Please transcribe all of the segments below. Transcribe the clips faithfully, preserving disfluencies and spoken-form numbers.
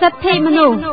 សិទ្ធិមនុស្ស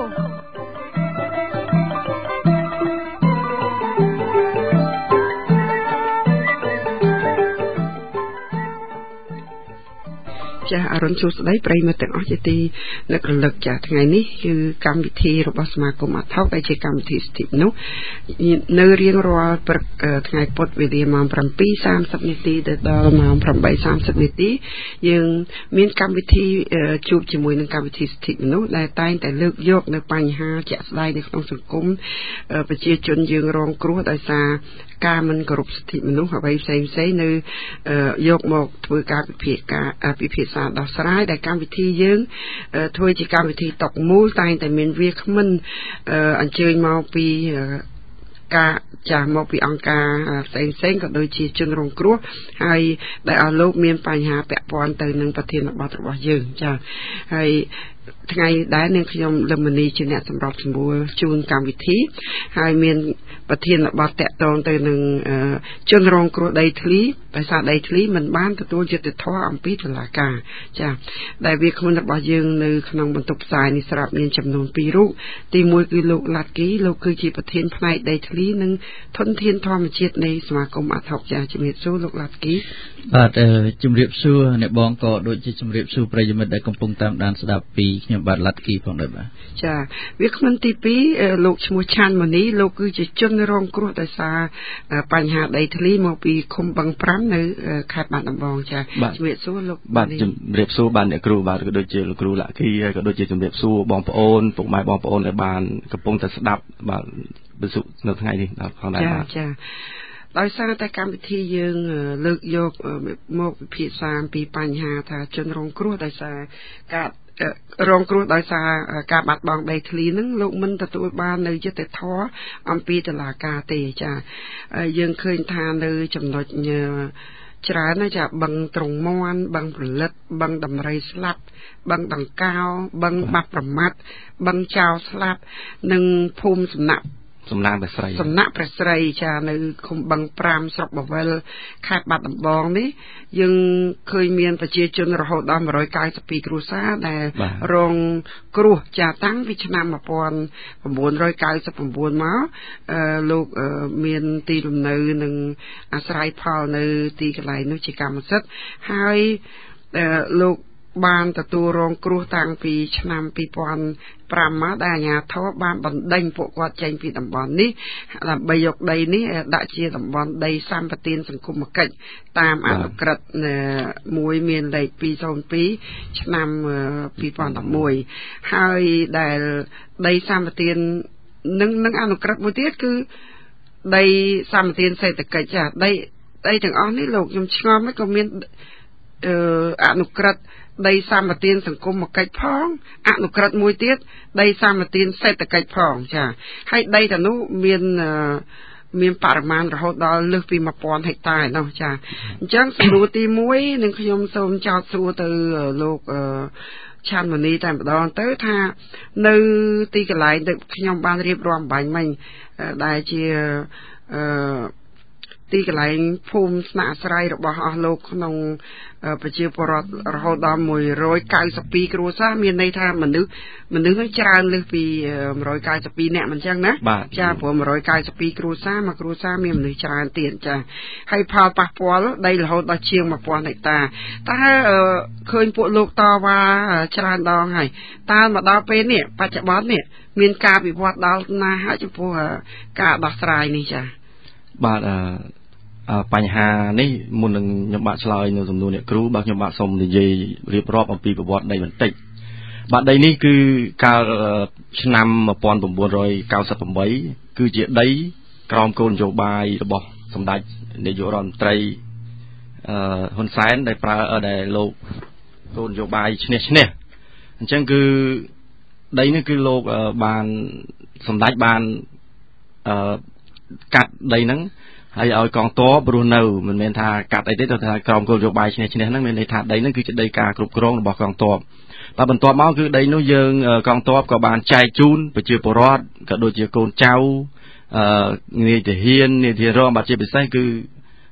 ចាអរុនជួស្ដីប្រិយមិត្តទាំងអស់ជាទីនឹករលឹកចាថ្ងៃនេះគឺកម្មវិធីរបស់សមាគមអាថោកដែលជាកម្មវិធីសិទ្ធិមនុស្សនៅរៀងរាល់ព្រឹកថ្ងៃពុធវេលាម៉ោង bảy giờ ba mươi នាទីដល់ម៉ោង tám giờ ba mươi នាទីយើងមានកម្មវិធីជួបជាមួយនឹងកម្មវិធីសិទ្ធិមនុស្សដែលតែងតែលើកយកនៅបញ្ហាជាក់ស្ដែងនៅក្នុងសង្គមប្រជាជនយើងរងគ្រោះដោយសារការមិនគោរពសិទ្ធិមនុស្សអ្វីផ្សេងផ្សេងនៅយកមកធ្វើការពិភាក្សាពិភាក្សាដោះស្រាយដែលកម្មវិធីយើងធ្វើជាកម្មវិធីតកមូលតែងតែមានវាគ្មិនអញ្ជើញមកពីការចាស់មកពីអង្គការផ្សេងផ្សេងក៏ដូចជាជនរងគ្រោះហើយដែលអស់លោកមានបញ្ហាពាក់ព័ន្ធទៅនឹងប្រធានបទរបស់យើងចាហើយថ្ងៃដែរនាងខ្ញុំលឹមនីជាអ្នកសម្របសម្រួលជូនកម្មវិធីហើយមានប្រធានបទតាក់ទងទៅនឹងជនរងគ្រោះដីធ្លីដោយសារដីធ្លីមិនបានទទួលយុត្តិធម៌អំពីតុលាការចាដែលវាគ្មិនរបស់យើងនៅក្នុងបន្ទប់ផ្សាយនេះស្រាប់មានចំនួនពីររូបទីមួយគឺលោកឡាត់គីលោកគឺជាប្រធានផ្នែកដីធ្លីនិងធនធានធម្មជាតិនៃសមាគមអាថោកចាជំរាបសួរលោកឡាត់គីបាទជំរាបសួរអ្នកបងក៏ដូចជាជំរាបសួរប្រិយមិត្តដែលកំពុងតាមដានស្ដាប់ពីខ្ញុំបាទឡាត់គីផងដែរបាទចាវាគ្មិនទីពីរលោកឈ្មោះឆាន់ម៉ូនីលោកគឺជាជនរងគ្រោះដោយសារបញ្ហាដីធ្លីមកពីឃុំបឹងប្រាំនៅខេត្តបាត់ដំបងចាជំរាបសួរលោកបាទជំរាបសួរបាទអ្នកគ្រូបាទក៏ដូចជាលោកគ្រូឡាក់គីហើយក៏ដូចជាជំរាបសួរបងប្អូនពុកម៉ែបងប្អូនដែលបានកំពុងតែស្ដាប់បាទវិទ្យុនៅថ្ងៃនេះដល់ផងដែរបាទចាដោយសារតែកម្មវិធីយើងលើកយកមកពិភាក្សាពីបញ្ហាថាជនរងគ្រោះដោយសារការរងគ្រោះដោយសារការបាត់បង់ដីធ្លីហ្នឹងលោកមិនទទួលបាននៅយុត្តិធម៌អំពីតុលាការទេចាយើងឃើញថានៅចំណុចច្រើនណាចាបឹងត្រង់មន់បឹងផលិតបឹងដំរីស្លាប់បឹងដង្កោបឹងបាត់ប្រមាត់បឹងចោលស្លាប់និងភូមិសំណាក់សំណាក់ព្រះស្រីសំណាក់ព្រះស្រីចានៅឃុំបឹងប្រាំស្រុកបវលខេត្តបាត់ដំបងនេះយើងឃើញមានប្រជាជនរហូតដល់một trăm chín mươi haiគ្រួសារដែលរងគ្រោះចាតាំងពីឆ្នាំmột nghìn chín trăm chín mươi chínមកអឺលោកមានទីលំនៅនិងអាស្រ័យផលនៅទីកន្លែងនោះជាកម្មសិទ្ធិហើយលោកបានទទួលរងគ្រោះតាំងពីឆ្នាំពីរពាន់ប្រាំមកដែលអាជ្ញាធរបានបណ្ដេញពួកគាត់ចេញពីតំបន់នេះដើម្បីយកដីនេះដាក់ជាតំបន់ដីសម្បទានសង្គមគិច្ចតាមអនុក្រឹត្យមួយមានលេខពីរศูนย์ពីរឆ្នាំពីរពាន់ដប់មួយហើយដែលដីសម្បទាននឹងនឹងអនុក្រឹត្យមួយទៀតគឺដីសម្បទានសេដ្ឋកិច្ចចាដីដីទាំងអស់នេះលោកខ្ញុំឆ្ងល់មិនក៏មានអឺអនុក្រឹត្យដីសម្បទានសង្គមគិច្ចផងអនុក្រឹត្យមួយទៀតដីសម្បទានសេដ្ឋកិច្ចផងចាហើយដីទាំងនោះមានមានបរិមាណរហូតដល់លើសពីmột nghìnហិកតាឯណោះចាអញ្ចឹងសំណួរទីមួយនឹងខ្ញុំសូមចោទសួរទៅលោកឆាន់ម៉ូនីតែម្ដងទៅថានៅទីកន្លែងដែលខ្ញុំបានរៀបរាប់បាញ់មិញដែលជាអឺទីកន្លែងភូមិស្នាក់អាស្រ័យរបស់អស់លោកក្នុងប្រជាពលរដ្ឋរហូតដល់một trăm chín mươi haiគ្រួសារមានន័យថាមនុស្សមនុស្សនឹងច្រើនលើសពីmột trăm chín mươi haiនាក់មិនអញ្ចឹងណាចាព្រោះmột trăm chín mươi haiគ្រួសារមួយគ្រួសារមានមនុស្សច្រើនទៀតចាហើយផលប៉ះពាល់ដីរហូតដល់ជាងmột nghìnហិកតាតើឃើញពួកលោកតវ៉ាច្រើនដងហើយតើមកដល់ពេលនេះបច្ចុប្បន្ននេះមានការវិវត្តដល់ណាហើយចំពោះការដោះស្រាយនេះចាបាទអឺបញ្ហានេះមុននឹងខ្ញុំបាទឆ្លើយនៅសំណួរអ្នកគ្រូបាទខ្ញុំបាទសូមនិយាយរៀបរាប់អំពីប្រវត្តិដីបន្តិចបាទដីនេះគឺកាលឆ្នាំmột nghìn chín trăm chín mươi támគឺជាដីក្រោមគោលនយោបាយរបស់សម្ដេចនាយករដ្ឋមន្ត្រីអឺហ៊ុនសែនដែលប្រើដែលលោកគោលនយោបាយឈ្នះឈ្នះអញ្ចឹងគឺដីនេះគឺលោកបានសម្ដេចបានអឺកាត់ដីហ្នឹងហើយឲ្យកងទ័ពរស់នៅមិនមែនថាកាត់អីទេទៅថាក្រមគោលនយោបាយឈ្នះឈ្នះហ្នឹងមានន័យថាដីហ្នឹងគឺជាដីការគ្រប់គ្រងរបស់កងទ័ពបាទបន្ទាប់មកគឺដីនោះយើងកងទ័ពក៏បានចែកជូនប្រជាពលរដ្ឋក៏ដូចជាកូនចៅអឺនាយទាហាននាយទាហានរងបាទជាពិសេសគឺ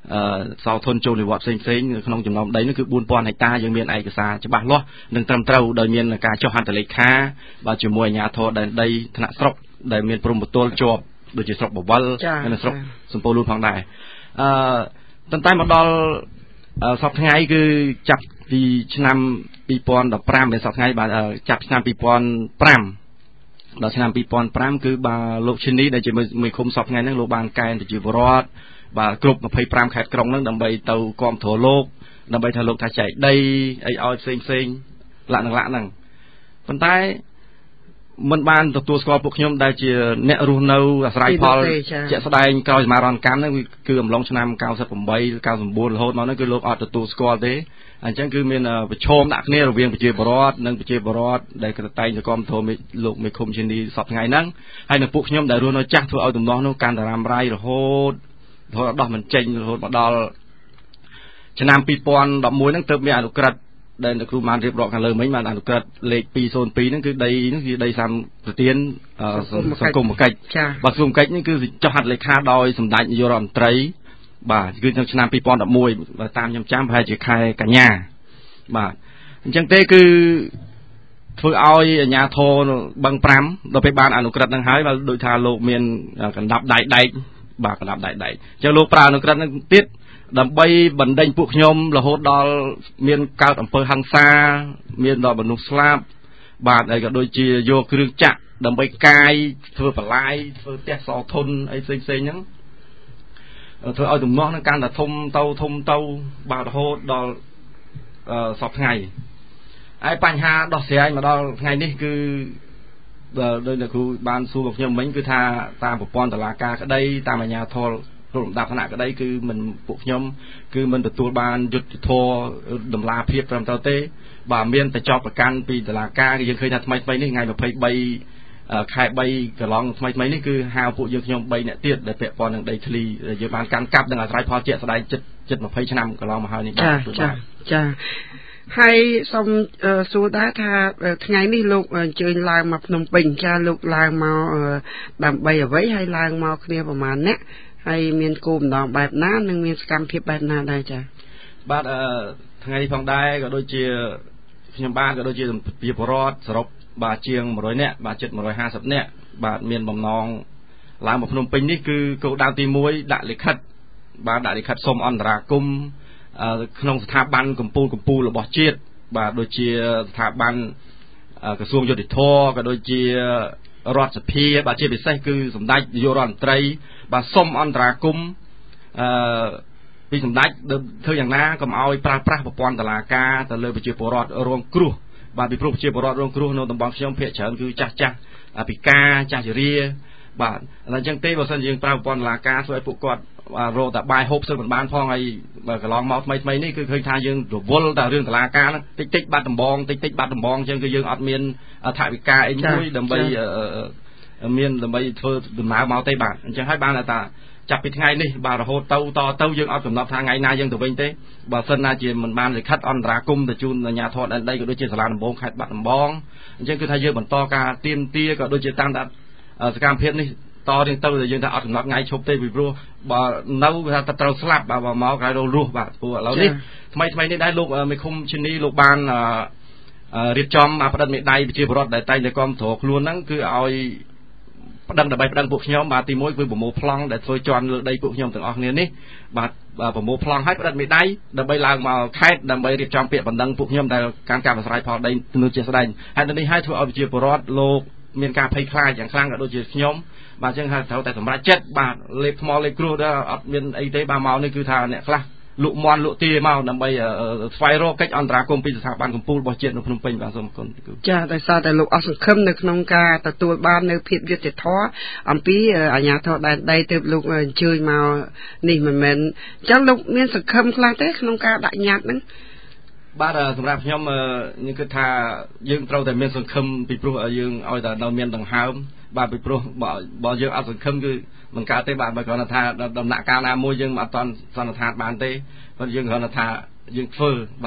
សោធនចូលនិវត្តផ្សេងផ្សេងក្នុងចំណោមដីនោះគឺbốnពាន់ហិកតាយើងមានឯកសារច្បាស់លាស់និងត្រឹមត្រូវដោយមានការចុះហត្ថលេខាបាទជាមួយអាជ្ញាធរដែនដីថ្នាក់ស្រុកដែលមានព្រំប្រទល់ជាប់ដូចជាស្រុកបវលនិងស្រុកសំពូលូនផងដែរអឺប៉ុន្តែមកដល់សប្តាហ៍ថ្ងៃគឺចាប់ពីឆ្នាំពីរពាន់ដប់ប្រាំđếnសប្តាហ៍ថ្ងៃបាទចាប់ឆ្នាំពីរពាន់ប្រាំដល់ឆ្នាំពីរពាន់ប្រាំគឺបាទលោកឈិនីដែលជាមេឃុំសប្តាហ៍ថ្ងៃហ្នឹងលោកបានកែនប្រជាពលរដ្ឋបាទគ្រប់ยี่สิบห้าខេត្តក្រុងហ្នឹងដើម្បីទៅគាំទ្រលោកដើម្បីថាលោកថាចែកដីអីឲ្យផ្សេងផ្សេងលក្ខណៈហ្នឹងប៉ុន្តែមិនបានទទួលស្គាល់ពួកខ្ញុំដែលជាអ្នករស់នៅអាស្រ័យផលជាក់ស្ដែងក្រោយសមារណកម្មហ្នឹងគឺអំឡុងឆ្នាំ九十八 九十九រហូតមកហ្នឹងគឺលោកអត់ទទួលស្គាល់ទេអញ្ចឹងគឺមានប្រឈមដាក់គ្នារវាងប្រជាពលរដ្ឋនិងប្រជាពលរដ្ឋដែលតែងតែគាំទ្រលោកមេឃុំឈិនីសប្តាហ៍ថ្ងៃហ្នឹងហើយនៅពួកខ្ញុំដែលរស់នៅចាស់ធ្វើឲ្យទំនាស់នោះកាន់តែរ៉ាំរ៉ៃរហូតរហូតដល់មិនចេញរហូតមកដល់ឆ្នាំពីរពាន់ដប់មួយហ្នឹងទើបមានអនុក្រឹត្យដែលលោកគ្រូបានរៀបរាប់ខាងលើមិញបានអនុក្រឹត្យលេខពីរศูนย์ពីរហ្នឹងគឺដីហ្នឹងគឺដីតាមប្រទានសង្គមកិច្ចបាទសង្គមកិច្ចនេះគឺចុះហត្ថលេខាដោយសម្ដេចនាយករដ្ឋមន្ត្រីបាទគឺនៅឆ្នាំពីរពាន់ដប់មួយបើតាមខ្ញុំចាំប្រហែលជាខែកញ្ញាបាទអញ្ចឹងទេគឺធ្វើឲ្យអាជ្ញាធរបឹងប្រាំដល់ពេលបានអនុក្រឹត្យហ្នឹងហើយបើដូចថាលោកមានកណ្ដាប់ដៃដែកបាទកណ្ដាប់ដៃដែកអញ្ចឹងលោកប្រើអនុក្រឹត្យហ្នឹងទៀតដើម្បីបណ្ដេញពួកខ្ញុំរហូតដល់មានកើតអំពើហិង្សាមានដល់មនុស្សស្លាប់បាទហើយក៏ដូចជាយកគ្រឿងចាក់ដើម្បីកាយធ្វើបន្លាយធ្វើផ្ទះសោធនអីផ្សេងផ្សេងហ្នឹងធ្វើឲ្យទំនាស់នឹងកាន់តែធំទៅធំទៅបាទរហូតដល់សប្តាហ៍ថ្ងៃហើយបញ្ហាដោះស្រាយមកដល់ថ្ងៃនេះគឺដោយលោកគ្រូបានសួរមកខ្ញុំមិញគឺថាតាមប្រព័ន្ធតុលាការក្តីតាមអាជ្ញាធររំដាប់គណៈក្តីគឺមិនពួកខ្ញុំគឺមិនទទួលបានយុត្តិធម៌តម្លាភាពត្រឹមត្រូវទេបាទមានតែចោទប្រកាន់ពីតុលាការគឺយើងឃើញថាថ្មីថ្មីនេះថ្ងៃยี่สิบสามខែបីកន្លងថ្មីថ្មីនេះគឺហៅពួកយើងខ្ញុំបីនាក់ទៀតដែលពាក់ព័ន្ធនឹងដីធ្លីយើងបានកាន់កាប់នឹងអាស្រ័យផលជាក់ស្ដែងចិត្តចិត្តยี่สิบឆ្នាំកន្លងមកហើយនេះបាទចាចាហើយសូមសួរដែរថាថ្ងៃនេះលោកអញ្ជើញឡើងមកភ្នំពេញចាលោកឡើងមកដើម្បីអ្វីហើយឡើងមកគ្នាប្រមាណអ្នកហើយមានគោលបំណងបែបណានិងមានសកម្មភាពបែបណាដែរចាបាទថ្ងៃនេះផងដែរក៏ដូចជាខ្ញុំបានក៏ដូចជាប្រជាពលរដ្ឋសរុបបាទជាងmột trămនាក់បាទជិតmột trămห้าสิบនាក់បាទមានបំណងឡើងមកភ្នំពេញនេះគឺគោលដៅទីមួយដាក់លិខិតបាទដាក់លិខិតសុំអន្តរាគមន៍ក្នុងស្ថាប័នកម្ពុជាកម្ពុជារបស់ជាតិបាទដូចជាស្ថាប័នក្រសួងយុតិធធក៏ដូចជារដ្ឋសភាបាទជាពិសេសគឺសម្ដេចនាយករដ្ឋមន្ត្រីបាទសុំអន្តរាគមន៍អឺពីសម្ដេចធ្វើយ៉ាងណាកុំឲ្យប្រើប្រាស់ប្រព័ន្ធតុលាការទៅលើប្រជាពលរដ្ឋរងគ្រោះបាទពីព្រោះប្រជាពលរដ្ឋរងគ្រោះនៅតំបន់ខ្ញុំភាគច្រើនគឺចាស់ចាស់ពិការចាស់ជរាបាទអញ្ចឹងទេបើសិនយើងប្រើប្រព័ន្ធតុលាការធ្វើឲ្យពួកគាត់រកតែបាយហូបសិនមិនបានផងហើយកន្លងមកថ្មីថ្មីនេះគឺឃើញថាយើងរវល់តែរឿងតុលាការហ្នឹងតិចតិចបាត់ដំបងតិចតិចបាត់ដំបងអញ្ចឹងគឺយើងអត់មានថវិកាអីមួយដើម្បីមានដើម្បីធ្វើដំណើរមកទេបាទអញ្ចឹងហើយបានថាចាប់ពីថ្ងៃនេះបាទរហូតទៅតទៅយើងអត់កំណត់ថាថ្ងៃណាយើងទៅវិញទេបើសិនណាជាមិនបានលិខិតអន្តរាគមន៍ទៅជូនអាជ្ញាធរដែនដីក៏ដូចជាសាលាដំបងខេត្តបាត់ដំបងអញ្ចឹងគឺថាយើងបន្តការទៀមទាក៏ដូចជាតាមដានសកម្មភាពនេះតរៀងទៅយើងថាអត់កំណត់ថ្ងៃឈប់ទេពីព្រោះបើនៅគឺថាត្រូវស្លាប់បាទមកក្រោយរស់បាទព្រោះឥឡូវនេះថ្មីថ្មីនេះដែរលោកមេឃុំឈិនីលោកបានរៀបចំផ្តិតមេដៃប្រជាពលរដ្ឋដែលតែងតែគ្រប់គ្រងខ្លួនហ្នឹងគឺឲ្យប្តឹងដើម្បីប្តឹងពួកខ្ញុំបាទទីមួយគឺប្រមូលប្លង់ដែលធ្វើជន់លើដីពួកខ្ញុំទាំងអស់គ្នានេះបាទប្រមូលប្លង់ឲ្យផ្តិតមេដៃដើម្បីឡើងមកខេត្តដើម្បីរៀបចំពាក្យបណ្ដឹងពួកខ្ញុំដែលការការអាស្រ័យផលដីនៅជាស្ដែងហើយនេះឲ្យធ្វើឲ្យប្រជាពលរដ្ឋលោកមានការភ័យខ្លាចយ៉ាងខ្លាំងក៏ដូចជាខ្ញុំបាទអញ្ចឹងថាត្រូវតែសម្រេចចិត្តបាទលេបថ្មលេបគ្រោះដែរអត់មានអីទេបាទមកនេះគឺថាអ្នកខ្លះលក់មន់លក់ទាមកដើម្បីស្វែងរកកិច្ចអន្តរាគមន៍ពីស្ថាប័នកម្ពុជារបស់ជាតិនៅភ្នំពេញបាទសូមអរគុណចាដោយសារតែលោកអស់សង្ឃឹមនៅក្នុងការទទួលបាននៅភាពយុត្តិធម៌អំពីអាជ្ញាធរដែនដីទើបលោកអញ្ជើញមកនេះមិនមែនអញ្ចឹងលោកមានសង្ឃឹមខ្លះទេក្នុងការដាក់ញត្តិហ្នឹងបាទសម្រាប់ខ្ញុំខ្ញុំគិតថាយើងត្រូវតែមានសង្ឃឹមពីព្រោះយើងឲ្យតែនៅមានដង្ហើមបាទពីព្រោះបើយើងអត់សង្ឃឹមគឺមិនកើតទេបាទបើគ្រាន់តែថាដំណាក់កាលណាមួយយើងមិនអត់តន់សន្និដ្ឋានបានទេព្រោះយើងគ្រាន់តែថាយើងធ្វើបាទ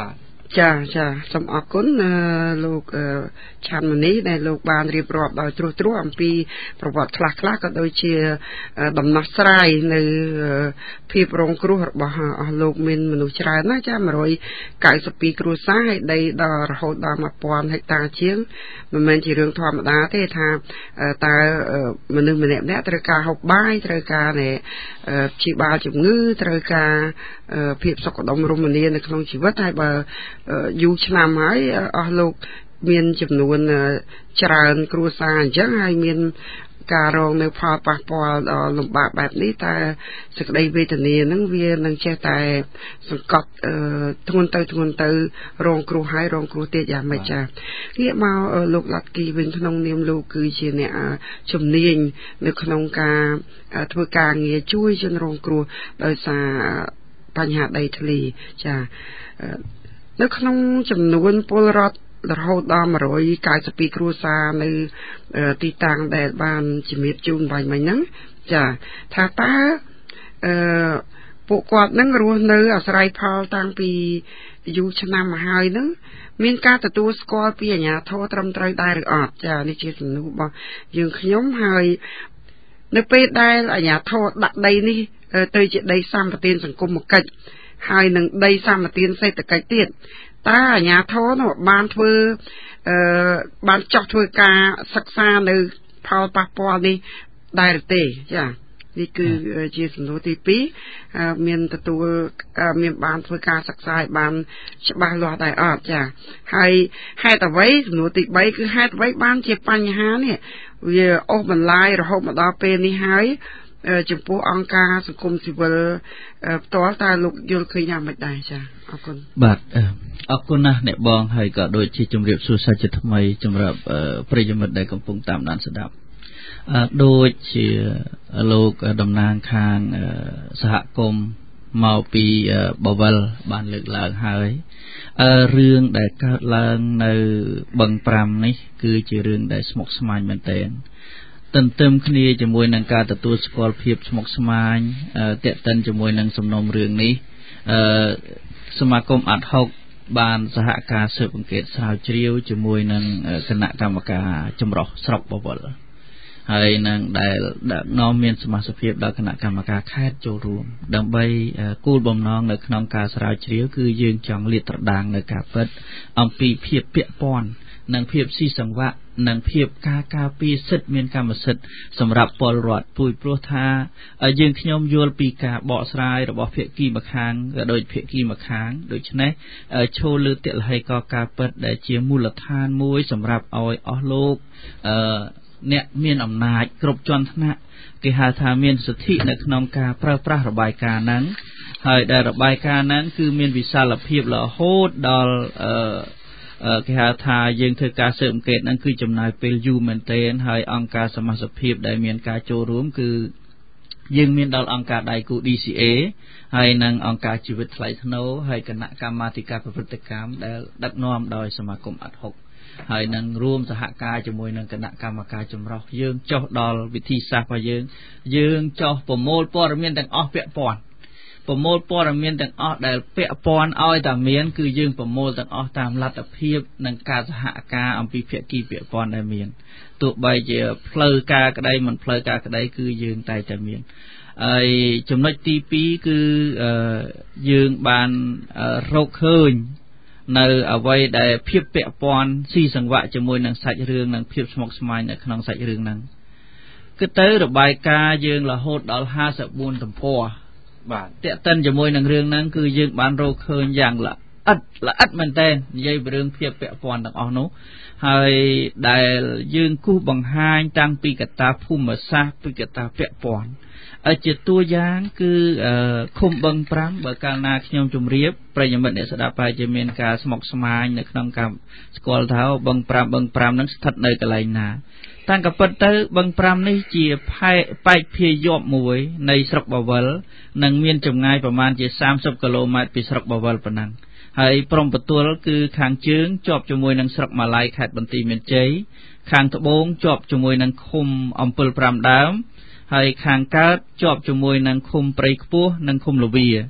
ចាចាសូមអរគុណលោកឆាន់មនីដែលលោកបានរៀបរាប់ដោយត្រួសត្រាសអំពីប្រវត្តិខ្លះខ្លះក៏ដូចជាដំណោះស្រាយនៅភាពរងគ្រោះរបស់អស់លោកមានមនុស្សច្រើនណាស់ចាone hundred ninety-twoគ្រួសារហើយដីដល់រហូតដល់one thousandហិកតាជាងមិនមែនជារឿងធម្មតាទេថាតើមនុស្សម្នាក់ម្នាក់ត្រូវការហូបបាយត្រូវការព្យាបាលជំងឺត្រូវការភាពសុខដុមរមនានៅក្នុងជីវិតហើយបើយូរឆ្នាំហើយអស់លោកមានចំនួនច្រើនគ្រួសារអញ្ចឹងហើយមានការរងនៅផលប៉ះពាល់ដល់លំបាកបែបនេះតែសេចក្តីវេទនាហ្នឹងវានឹងចេះតែសង្កត់ធ្ងន់ទៅធ្ងន់ទៅរងគ្រោះហើយរងគ្រោះទៀតយ៉ាងម៉េចចាងាកមកលោកឡាត់គីវិញក្នុងនាមលោកគឺជាអ្នកជំនាញនៅក្នុងការធ្វើការងារជួយជនរងគ្រោះដោយសារបញ្ហាដីធ្លីចានៅក្នុងចំនួនពលរដ្ឋរហូតដល់one hundred ninety-twoគ្រួសារនៅទីតាំងដែលបានជំរាបជូនបាញ់មិញហ្នឹងចាថាតើអឺពួកគាត់នឹងរស់នៅអាស្រ័យផលតាំងពីយូរឆ្នាំមកហើយហ្នឹងមានការទទួលស្គាល់ពីអាជ្ញាធរត្រឹមត្រូវដែរឬអត់ចានេះជាសំណួររបស់យើងខ្ញុំហើយនៅពេលដែលអាជ្ញាធរដាក់ដីនេះទៅជាដីសម្បត្តិសង្គមគិច្ចហើយនឹងដីសម្បត្តិសេដ្ឋកិច្ចទៀតតើអាជ្ញាធរនោះបានធ្វើអឺបានចោះធ្វើការសិក្សានៅផលប៉ះពាល់នេះដែរទេចានេះគឺជាសំណួរទីtwoមានទទួលមានបានធ្វើការសិក្សាឲ្យបានច្បាស់លាស់ដែរអត់ចាហើយហេតុអ្វីសំណួរទីthreeគឺហេតុអ្វីបានជាបញ្ហានេះវាអូសបន្លាយរហូតមកដល់ពេលនេះហើយចំពោះអង្គការសង្គមស៊ីវិលផ្ទាល់តើលោកយល់ឃើញយ៉ាងម៉េចដែរចាអរគុណបាទអរគុណណាស់អ្នកបងហើយក៏ដូចជាជំរាបសួរសាច់ថ្មីសម្រាប់ប្រិយមិត្តដែលកំពុងតាមដានស្ដាប់ដូចជាលោកតំណាងខាងសហគមន៍មកពីបវលបានលើកឡើងហើយរឿងដែលកើតឡើងនៅបឹងប្រាំនេះគឺជារឿងដែលស្មុគស្មាញមែនទែនទន្ទឹមគ្នាជាមួយនឹងការទទួលស្គាល់ភាពស្មុគស្មាញតាក់ទិនជាមួយនឹងសំណុំរឿងនេះសមាគមអាត់ហុកបានសហការស៊ើបអង្កេតស្រាវជ្រាវជាមួយនឹងគណៈកម្មការចម្រុះស្រុកបវលហើយនឹងដែលដឹកនាំមានសមាជិកភាពដល់គណៈកម្មការខេត្តចូលរួមដើម្បីគោលបំណងនៅក្នុងការស្រាវជ្រាវគឺយើងចង់លាតត្រដាងនៅការពិតអំពីភាពពាក់ព័ន្ធនិងភាពស៊ីសង្វាក់និងភាពការការពារសិទ្ធិមានកម្មសិទ្ធិសម្រាប់ពលរដ្ឋពួយព្រោះថាយើងខ្ញុំយល់ពីការបកស្រាយរបស់ភាគីម្ខាងក៏ដូចភាគីម្ខាងដូច្នេះឈលលើទិដ្ឋិកការពិតដែលជាមូលដ្ឋានមួយសម្រាប់ឲ្យអស់លោកអឺអ្នកមានអំណាចគ្រប់ជាន់ថ្នាក់គេហៅថាមានសិទ្ធិនៅក្នុងការប្រើប្រាស់របាយការណ៍ហ្នឹងហើយដែលរបាយការណ៍ហ្នឹងគឺមានវិសាលភាពរហូតដល់អឺគេហៅថាយើងធ្វើការស៊ើបអង្កេតហ្នឹងគឺចំណាយពេលយូរមែនទែនហើយអង្គការសមាជិកភាពដែលមានការចូលរួមគឺយើងមានដល់អង្គការដៃគូ D C A ហើយនិងអង្គការជីវិតថ្លៃថ្នូរហើយគណៈកម្មាធិការប្រព្រឹត្តកម្មដែលដឹកនាំដោយសមាគមអាត់ហុកហើយនឹងរួមសហការជាមួយនឹងគណៈកម្មការចម្រុះយើងចុះដល់វិធីសាស្ត្ររបស់យើងយើងចុះប្រមូលព័ត៌មានទាំងអស់ពាក់ព័ន្ធប្រមូលព័ត៌មានទាំងអស់ដែលពាក់ព័ន្ធឲ្យតែមានគឺយើងប្រមូលទាំងអស់តាមលទ្ធភាពនិងការសហការអំពីភាគីពាក់ព័ន្ធដែលមានទោះបីជាផ្លូវការក្តីមិនផ្លូវការក្តីគឺយើងតែតែមានហើយចំណុចទីtwoគឺយើងបានរកឃើញនៅអ្វីដែលភាពពាក់ព័ន្ធស៊ីសង្វាក់ជាមួយនឹងសាច់រឿងនិងភាពស្មុគស្មាញនៅក្នុងសាច់រឿងហ្នឹងគឺទៅរបាយការណ៍យើងរហូតដល់fifty-fourទំព័របាទតាក់ទិនជាមួយនឹងរឿងហ្នឹងគឺយើងបានរកឃើញយ៉ាងល្អិតល្អិតមែនតើនិយាយពីរឿងភាពពាក់ព័ន្ធទាំងអស់នោះហើយដែលយើងគូសបង្ហាញតាំងពីកត្តាភូមិសាស្ត្រពីកត្តាពាក់ព័ន្ធជាតួយ៉ាងគឺឃុំបឹងប្រាំបើកាលណាខ្ញុំជម្រាបប្រិយមិត្តអ្នកស្ដាប់ហើយជាមានការស្មុគស្មាញនៅក្នុងការស្គាល់ថាបឹងប្រាំបឹងប្រាំនឹងស្ថិតនៅកន្លែងណាតាំងក៏ពិតទៅបឹងប្រាំនេះជាផែបែកភាយប់មួយនៃស្រុកបវលនិងមានចម្ងាយប្រមាណជាthirtyគីឡូម៉ែត្រពីស្រុកបវលប៉ុណ្ណឹងហើយព្រំប្រទល់គឺខាងជើងជាប់ជាមួយនឹងស្រុកម៉ាឡៃខេត្តបន្ទាយមានជ័យខាងត្បូងជាប់ជាមួយនឹងឃុំអំពិលប្រាំដើមហើយខាងកើតជាប់ជាមួយនឹងឃុំព្រៃខ្ពស់និងឃុំលវា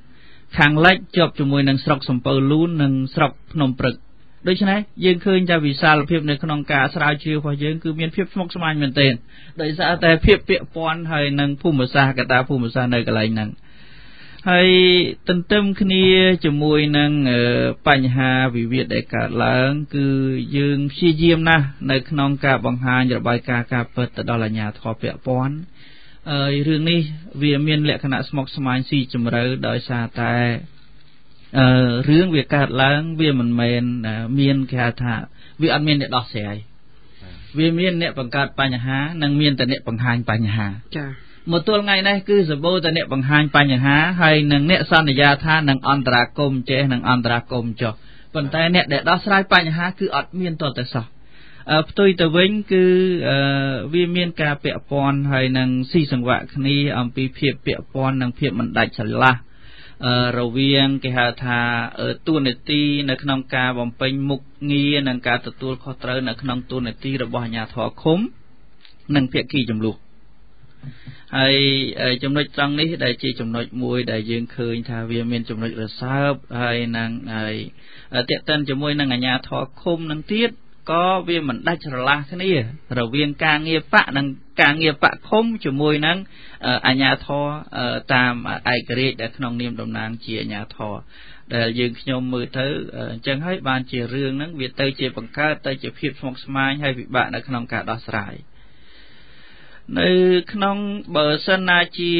ខាងលិចជាប់ជាមួយនឹងស្រុកសំពៅលូននិងស្រុកភ្នំព្រឹកដូច្នេះយើងឃើញថាវិសាលភាពនៅក្នុងការស្រាវជ្រាវរបស់យើងគឺមានភាពស្មុគស្មាញមែនទែនដោយសារតែភាពពាក់ព័ន្ធហើយនឹងភូមិសាស្ត្រកត្តាភូមិសាស្ត្រនៅកន្លែងហ្នឹងហើយទន្ទឹមគ្នាជាមួយនឹងបញ្ហាវិវាទដែលកើតឡើងគឺយើងព្យាយាមណាស់នៅក្នុងការបង្ហាញរបាយការណ៍ការពិតទៅដល់អាជ្ញាធរពាក់ព័ន្ធហើយរឿងនេះវាមានលក្ខណៈស្មុគស្មាញស៊ីជម្រៅដោយសារតែអឺរឿងវាកើតឡើងវាមិនមែនមានគេហៅថាវាអត់មានអ្នកដោះស្រាយវាមានអ្នកបង្កើតបញ្ហានិងមានតែអ្នកបង្ហាញបញ្ហាចា៎មកទល់ថ្ងៃនេះគឺសម្បូរតែអ្នកបង្ហាញបញ្ហាហើយនឹងអ្នកសន្យាថានឹងអន្តរាគមចេះនឹងអន្តរាគមចុះប៉ុន្តែអ្នកដែលដោះស្រាយបញ្ហាគឺអត់មានតទៅសោះផ្ទុយទៅវិញគឺវាមានការពាក់ព័ន្ធហើយនឹងស៊ីសង្វាក់គ្នាអំពីភាពពាក់ព័ន្ធនិងភាពមិនដាច់ស្រឡះរវាងគេហៅថាតួនាទីនៅក្នុងការបំពេញមុខងារនិងការទទួលខុសត្រូវនៅក្នុងតួនាទីរបស់អាជ្ញាធរឃុំនិងភាគីចំនួនហើយចំណុចត្រង់នេះដែលជាចំណុចមួយដែលយើងឃើញថាវាមានចំណុចរសើបហើយនឹងហើយតេតិនជាមួយនឹងអាជ្ញាធរឃុំនឹងទៀតក៏វាមិនដាច់ស្រឡះគ្នារវាងការងារបកនិងការងារបកឃុំជាមួយនឹងអាជ្ញាធរតាមឯករាជ្យដែលក្នុងនាមតំណាងជាអាជ្ញាធរដែលយើងខ្ញុំមើលទៅអញ្ចឹងហើយបានជារឿងហ្នឹងវាទៅជាបង្កើតទៅជាភាពស្មុគស្មាញហើយពិបាកនៅក្នុងការដោះស្រាយនៅក្នុងបើសិនណាជា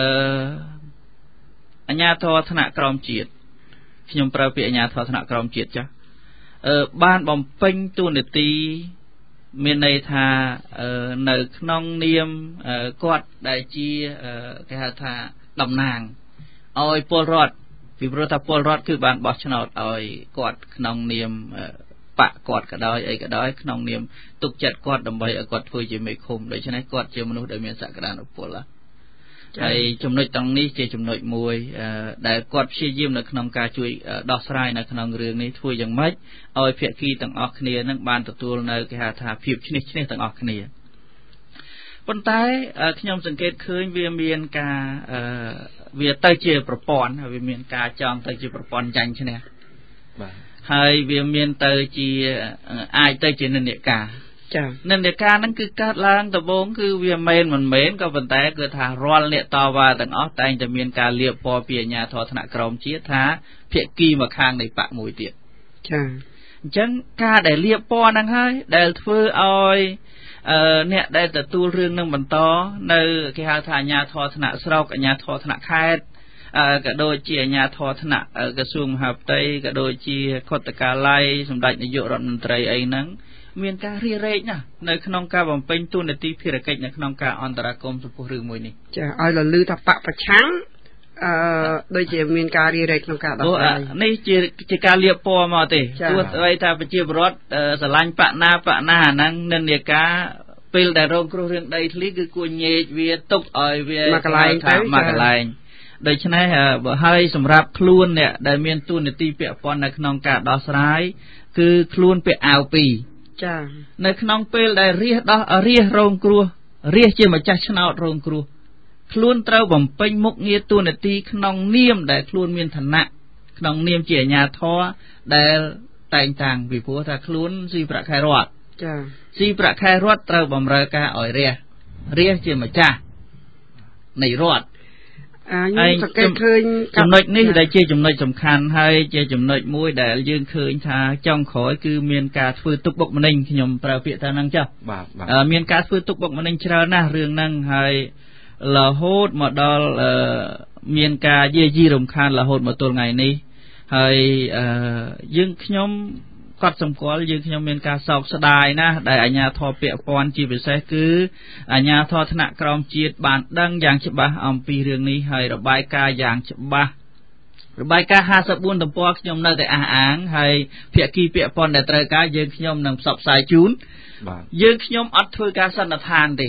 អាជ្ញាធរថ្នាក់ក្រោមជាតិខ្ញុំប្រើពាក្យអាជ្ញាធរថ្នាក់ក្រោមជាតិចាស់បានបំពេញតួនាទីមានន័យថានៅក្នុងនាមគាត់ដែលជាគេហៅថាតំណាងឲ្យពលរដ្ឋពីព្រោះថាពលរដ្ឋគឺបានបោះឆ្នោតឲ្យគាត់ក្នុងនាមបកគាត់ក៏ដោយអីក៏ដោយក្នុងនាមទុកចិត្តគាត់ដើម្បីឲ្យគាត់ធ្វើជាមេឃុំដូច្នេះគាត់ជាមនុស្សដែលមានសក្តានុពលហើយចំណុចត្រង់នេះជាចំណុចមួយដែលគាត់ព្យាយាមនៅក្នុងការជួយដោះស្រាយនៅក្នុងរឿងនេះធ្វើយ៉ាងម៉េចឲ្យភាគីទាំងអស់គ្នានឹងបានទទួលនៅគេហៅថាភាពឈ្នះឈ្នះទាំងអស់គ្នាប៉ុន្តែខ្ញុំសង្កេតឃើញវាមានការវាទៅជាប្រព័ន្ធវាមានការចងទៅជាប្រព័ន្ធចាញ់ឈ្នះបាទហើយវាមានទៅជាអាចទៅជានិន្នាការចា៎និន្នាការហ្នឹងគឺកើតឡើងដំបូងគឺវាមែនមិនមែនក៏ប៉ុន្តែគឺថារាល់អ្នកតវ៉ាទាំងអស់តែងតែមានការលាបពណ៌ពីអាជ្ញាធរថ្នាក់ក្រោមជាតិថាភាគីមកខាងនៃបកមួយទៀតចា៎អញ្ចឹងការដែលលាបពណ៌ហ្នឹងហើយដែលធ្វើឲ្យអឺអ្នកដែលទទួលរឿងនឹងបន្តនៅគេហៅថាអាជ្ញាធរថ្នាក់ស្រុកអាជ្ញាធរថ្នាក់ខេត្តអឺក៏ដូចជាអាជ្ញាធរថ្នាក់ក្រសួងមហាផ្ទៃក៏ដូចជាខុទ្ទកាល័យសម្ដេចនាយករដ្ឋមន្ត្រីអីហ្នឹងមានការរារែកណាស់នៅក្នុងការបំពេញតួនាទីភារកិច្ចនៅក្នុងការអន្តរាគមន៍ចំពោះរឿងមួយនេះចាឲ្យលឺថាបកប្រឆាំងអឺដូចជាមានការរារែកក្នុងការដោះស្រាយនេះជាជាការលាបពណ៌មកទេទោះបីថាប្រជាពលរដ្ឋស្រឡាញ់បកណាបកណាអាហ្នឹងនិន្នាការពេលដែលរងគ្រោះរឿងដីធ្លីគឺគួរញែកវាទុកឲ្យវាមកកន្លែងទៅមកកន្លែងដូច្នេះបើហើយសម្រាប់ខ្លួនអ្នកដែលមានតួនាទីពាក់ព័ន្ធនៅក្នុងការដោះស្រាយគឺខ្លួនពាក់អាវពីរចានៅក្នុងពេលដែលរាសដោះរាសរងគ្រោះរាសជាម្ចាស់ឆ្នោតរងគ្រោះខ្លួនត្រូវបំពេញមុខងារតួនាទីក្នុងនាមដែលខ្លួនមានឋានៈក្នុងនាមជាអាជ្ញាធរដែលតែងតាំងពីព្រោះថាខ្លួនស៊ីប្រាក់ខែរដ្ឋចាស៊ីប្រាក់ខែរដ្ឋត្រូវបម្រើការឲ្យរាសរាសជាម្ចាស់នៃរដ្ឋខ្ញុំសង្កេតឃើញចំណុចនេះដែលជាចំណុចសំខាន់ហើយជាចំណុចមួយដែលយើងឃើញថាចុងក្រោយគឺមានការធ្វើទុកបុកម្នេញខ្ញុំប្រើពាក្យថាហ្នឹងចុះបាទមានការធ្វើទុកបុកម្នេញច្រើនណាស់រឿងហ្នឹងហើយរហូតមកដល់មានការយាយីរំខានរហូតមកទល់ថ្ងៃនេះហើយយើងខ្ញុំកត់សម្គាល់យើងខ្ញុំមានការសោកស្ដាយណាស់ដែលអាជ្ញាធរពាក់ព័ន្ធជាពិសេសគឺអាជ្ញាធរថ្នាក់ក្រោមជាតិបានដឹងយ៉ាងច្បាស់អំពីរឿងនេះហើយរបាយការណ៍យ៉ាងច្បាស់របាយការណ៍ห้าสิบbốnទំព័រខ្ញុំនៅតែអះអាងហើយភាគីពាក់ព័ន្ធដែលត្រូវការយើងខ្ញុំនឹងផ្សព្វផ្សាយជូនបាទយើងខ្ញុំអត់ធ្វើការសន្និដ្ឋានទេ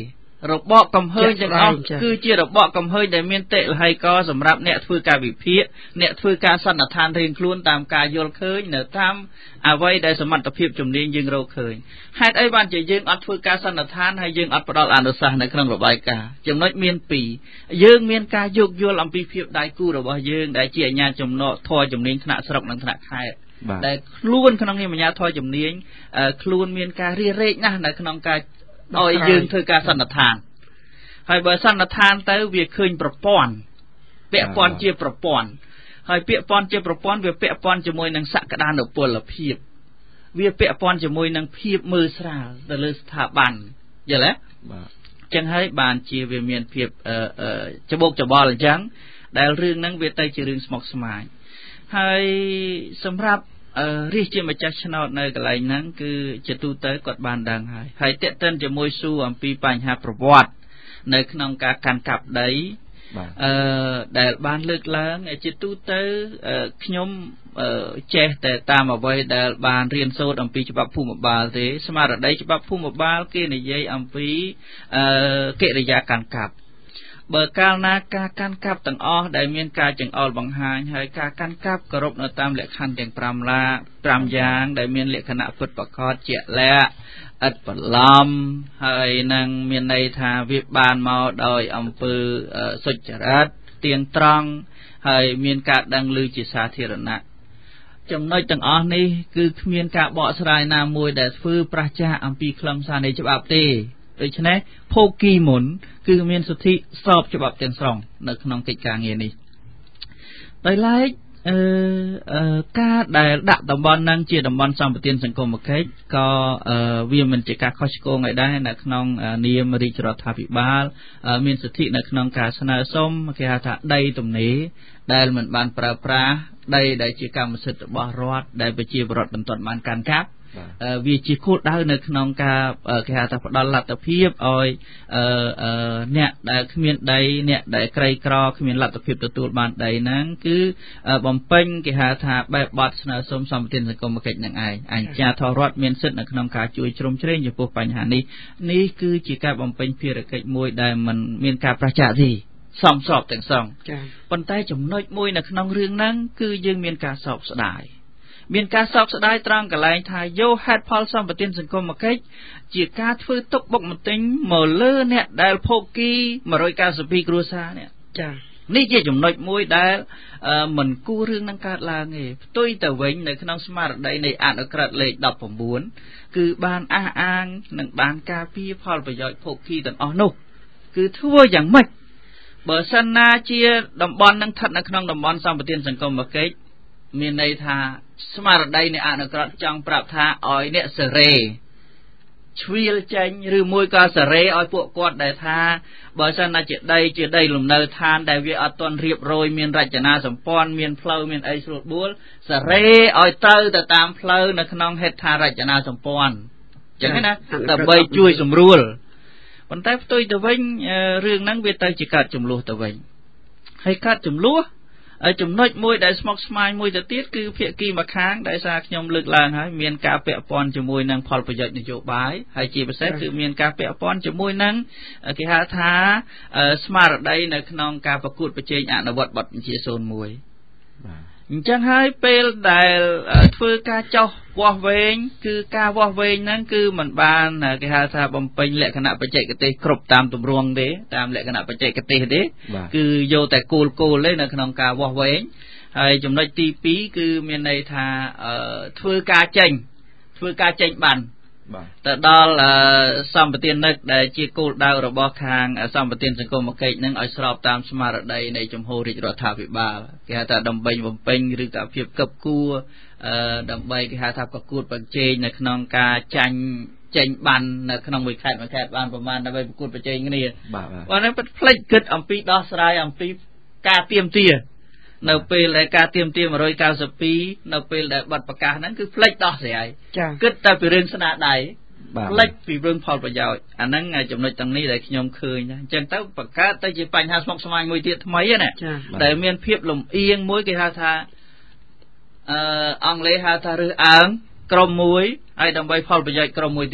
របបកំហើញទាំងអស់គឺជារបបកំហើញដែលមានតិលហិកសម្រាប់អ្នកធ្វើការវិភាគអ្នកធ្វើការសន្និដ្ឋានរៀងខ្លួនតាមការយល់ឃើញនៅតាមអ្វីដែលសមត្ថភាពជំនាញយើងរកឃើញហេតុអីបានជាយើងអត់ធ្វើការសន្និដ្ឋានហើយយើងអត់ផ្ដល់អនុសាសន៍នៅក្នុងរបាយការណ៍ចំណុចមានពីរយើងមានការយោគយល់អំពីភាពដៃគូរបស់យើងដែលជាអាជ្ញាចំណកធរជំនាញថ្នាក់ស្រុកនិងថ្នាក់ខេត្តដែលខ្លួនក្នុងនាមអាជ្ញាធរជំនាញខ្លួនមានការរៀបរែកណាស់នៅក្នុងការឲ្យយើងធ្វើការសន្និដ្ឋានហើយបើសន្និដ្ឋានទៅវាឃើញប្រព័ន្ធពាក់ព័ន្ធជាប្រព័ន្ធហើយពាក់ព័ន្ធជាប្រព័ន្ធវាពាក់ព័ន្ធជាមួយនឹងសក្តានុពលភាពវាពាក់ព័ន្ធជាមួយនឹងភាពមើលស្រាលទៅលើស្ថាប័នយល់ទេបាទចឹងហើយបានជាវាមានភាពច្បោកច្បល់អញ្ចឹងដែលរឿងហ្នឹងវាទៅជារឿងស្មុគស្មាញហើយសម្រាប់រាជជាម្ចាស់ឆ្នោតនៅកន្លែងហ្នឹងគឺជាទូទៅគាត់បានដឹងហើយហើយតេតិនជាមួយស៊ូអំពីបញ្ហាប្រវត្តិនៅក្នុងការកាន់កាប់ដីអឺដែលបានលើកឡើងជាទូទៅខ្ញុំចេះតែតាមអ្វីដែលបានរៀនសូត្រអំពីច្បាប់ភូមិបាលទេស្មារតីច្បាប់ភូមិបាលគេនិយាយអំពីអឺកិរិយាកាន់កាប់បើកាលណាការកាន់កាប់ទាំងអស់ដែលមានការចង្អុលបង្ហាញហើយការកាន់កាប់គោរពនៅតាមលក្ខខណ្ឌទាំង5ឡា5យ៉ាងដែលមានលក្ខណៈពិតប្រាកដជាក់លាក់ឥតបន្លំហើយនឹងមានន័យថាវាបានមកដោយអំពើសុចរិតទៀងត្រង់ហើយមានការដឹងឮជាសាធារណៈចំណុចទាំងអស់នេះគឺគ្មានការបកស្រាយណាមួយដែលធ្វើប្រឆាំងអំពីខ្លឹមសារនៃច្បាប់ទេដូច្នេះភោគីមុនគឺមានសិទ្ធិស្របច្បាប់ទាំងស្រុងនៅក្នុងកិច្ចការងារនេះដោយឡែកអឺការដែលដាក់តំបន់នឹងជាតំបន់សម្បទានសង្គមគិច្ចក៏វាមិនជាការខុសឆ្គងឯដែរនៅក្នុងនាមរាជរដ្ឋាភិបាលមានសិទ្ធិនៅក្នុងការស្នើសុំគេហៅថាដីទំនេរដែលមិនបានប្រើប្រាស់ដីដែលជាកម្មសិទ្ធិរបស់រដ្ឋដែលប្រជាពលរដ្ឋបន្តបានកាន់កាប់វាជាគោលដៅនៅក្នុងការគេហៅថាផ្ដល់លទ្ធភាពឲ្យអ្នកដែលគ្មានដីអ្នកដែលក្រីក្រគ្មានលទ្ធភាពទទួលបានដីហ្នឹងគឺបំពេញគេហៅថាបែបបទស្នើសុំសម្បទានសង្គមគិច្ចនឹងឯងអាជ្ញាធររដ្ឋមានសិទ្ធិនៅក្នុងការជួយជ្រោមជ្រែងចំពោះបញ្ហានេះនេះគឺជាការបំពេញភារកិច្ចមួយដែលមិនមានការប្រឆាំងទេសមស្របទាំងសងប៉ុន្តែចំណុចមួយនៅក្នុងរឿងហ្នឹងគឺយើងមានការសោកស្ដាយមានការសោកស្ដាយត្រង់កន្លែងថាយកហេតុផលសម្បទានសង្គមគិច្ចជាការធ្វើទុកបុកម្នេញមកលើអ្នកដែលភោគីmột trăm chín mươi haiគ្រួសារនេះចានេះជាចំណុចមួយដែលមិនគួររឿងនឹងកើតឡើងទេផ្ទុយទៅវិញនៅក្នុងស្មារតីនៃអនុក្រឹត្យលេខដប់៩គឺបានអះអាងនិងបានការពារផលប្រយោជន៍ភោគីទាំងអស់នោះគឺធ្វើយ៉ាងម៉េចបើសិនណាជាតំបន់នឹងស្ថិតនៅក្នុងតំបន់សម្បទានសង្គមគិច្ចមានន័យថាស្មារតីនៃអនុក្រឹត្យចង់ប្រាប់ថាឲ្យអ្នកសេរីឆ្វៀលចេញឬមួយក៏សេរីឲ្យពួកគាត់ដែលថាបើសិនណាជាដីជាដីលំនៅឋានដែលវាអត់ទាន់រៀបរយមានរចនាសម្ព័ន្ធមានផ្លូវមានអីស្រួលបួលសេរីឲ្យត្រូវទៅតាមផ្លូវនៅក្នុងហេដ្ឋារចនាសម្ព័ន្ធអញ្ចឹងណាដើម្បីជួយសម្រួលប៉ុន្តែផ្ទុយទៅវិញរឿងហ្នឹងវាទៅជាកើតចំនួនទៅវិញហើយកើតចំនួនចំណុចមួយដែលស្មុគស្មាញមួយទៅទៀតគឺភាគីម្ខាងដែលសារខ្ញុំលើកឡើងហើយមានការពាក់ព័ន្ធជាមួយនឹងផលប្រយោជន៍នយោបាយហើយជាពិសេសគឺមានការពាក់ព័ន្ធជាមួយនឹងគេហៅថាស្មារតីនៅក្នុងការប្រកួតប្រជែងអនុវត្តបទបញ្ជាศูนย์មួយអញ្ចឹងហើយពេលដែលធ្វើការចោះវាស់វែងគឺការវាស់វែងហ្នឹងគឺมันបានគេហៅថាបំពេញលក្ខណៈបច្ចេកទេសគ្រប់តាមទម្រង់ទេតាមលក្ខណៈបច្ចេកទេសទេគឺយកតែគោលគោលទេនៅក្នុងការវាស់វែងហើយចំណុចទីពីរគឺមានន័យថាធ្វើការចេញធ្វើការចេញបានទៅដល់សម្បទាននឹកដែលជាគោលដៅរបស់ខាងសម្បទានសង្គមគិច្ចនឹងឲ្យស្របតាមស្មារតីនៃជំហររាជរដ្ឋាភិបាលគេហៅថាដើម្បីបំពេញឬក៏ភាពកឹបគួរដើម្បីគេហៅថាប្រកួតប្រជែងនៅក្នុងការចាញ់ចេញបាននៅក្នុងមួយខេត្តមួយខេត្តបានប្រមាណដើម្បីប្រកួតប្រជែងគ្នាបាទហ្នឹងផ្លេចគិតអំពីដោះស្រាយអំពីការទៀមទានៅពេលដែលការទៀមទាmột trăm chín mươi haiនៅពេលដែលប័ណ្ណប្រកាសហ្នឹងគឺផ្លេចដោះស្រាយគិតតែពីរឿងស្នាដៃផ្លេចពីរឿងផលប្រយោជន៍អាហ្នឹងចំណុចទាំងនេះដែលខ្ញុំឃើញណាអញ្ចឹងទៅបង្កើតទៅជាបញ្ហាស្មុគស្មាញមួយទៀតថ្មីណាដែលមានភាពលំអៀងមួយគេហៅថាអឺអង់គ្លេសហៅថារើសអើងក្រុមមួយហើយដើម្បីផលប្រយោជន៍ក្រុមមួយទៀតណា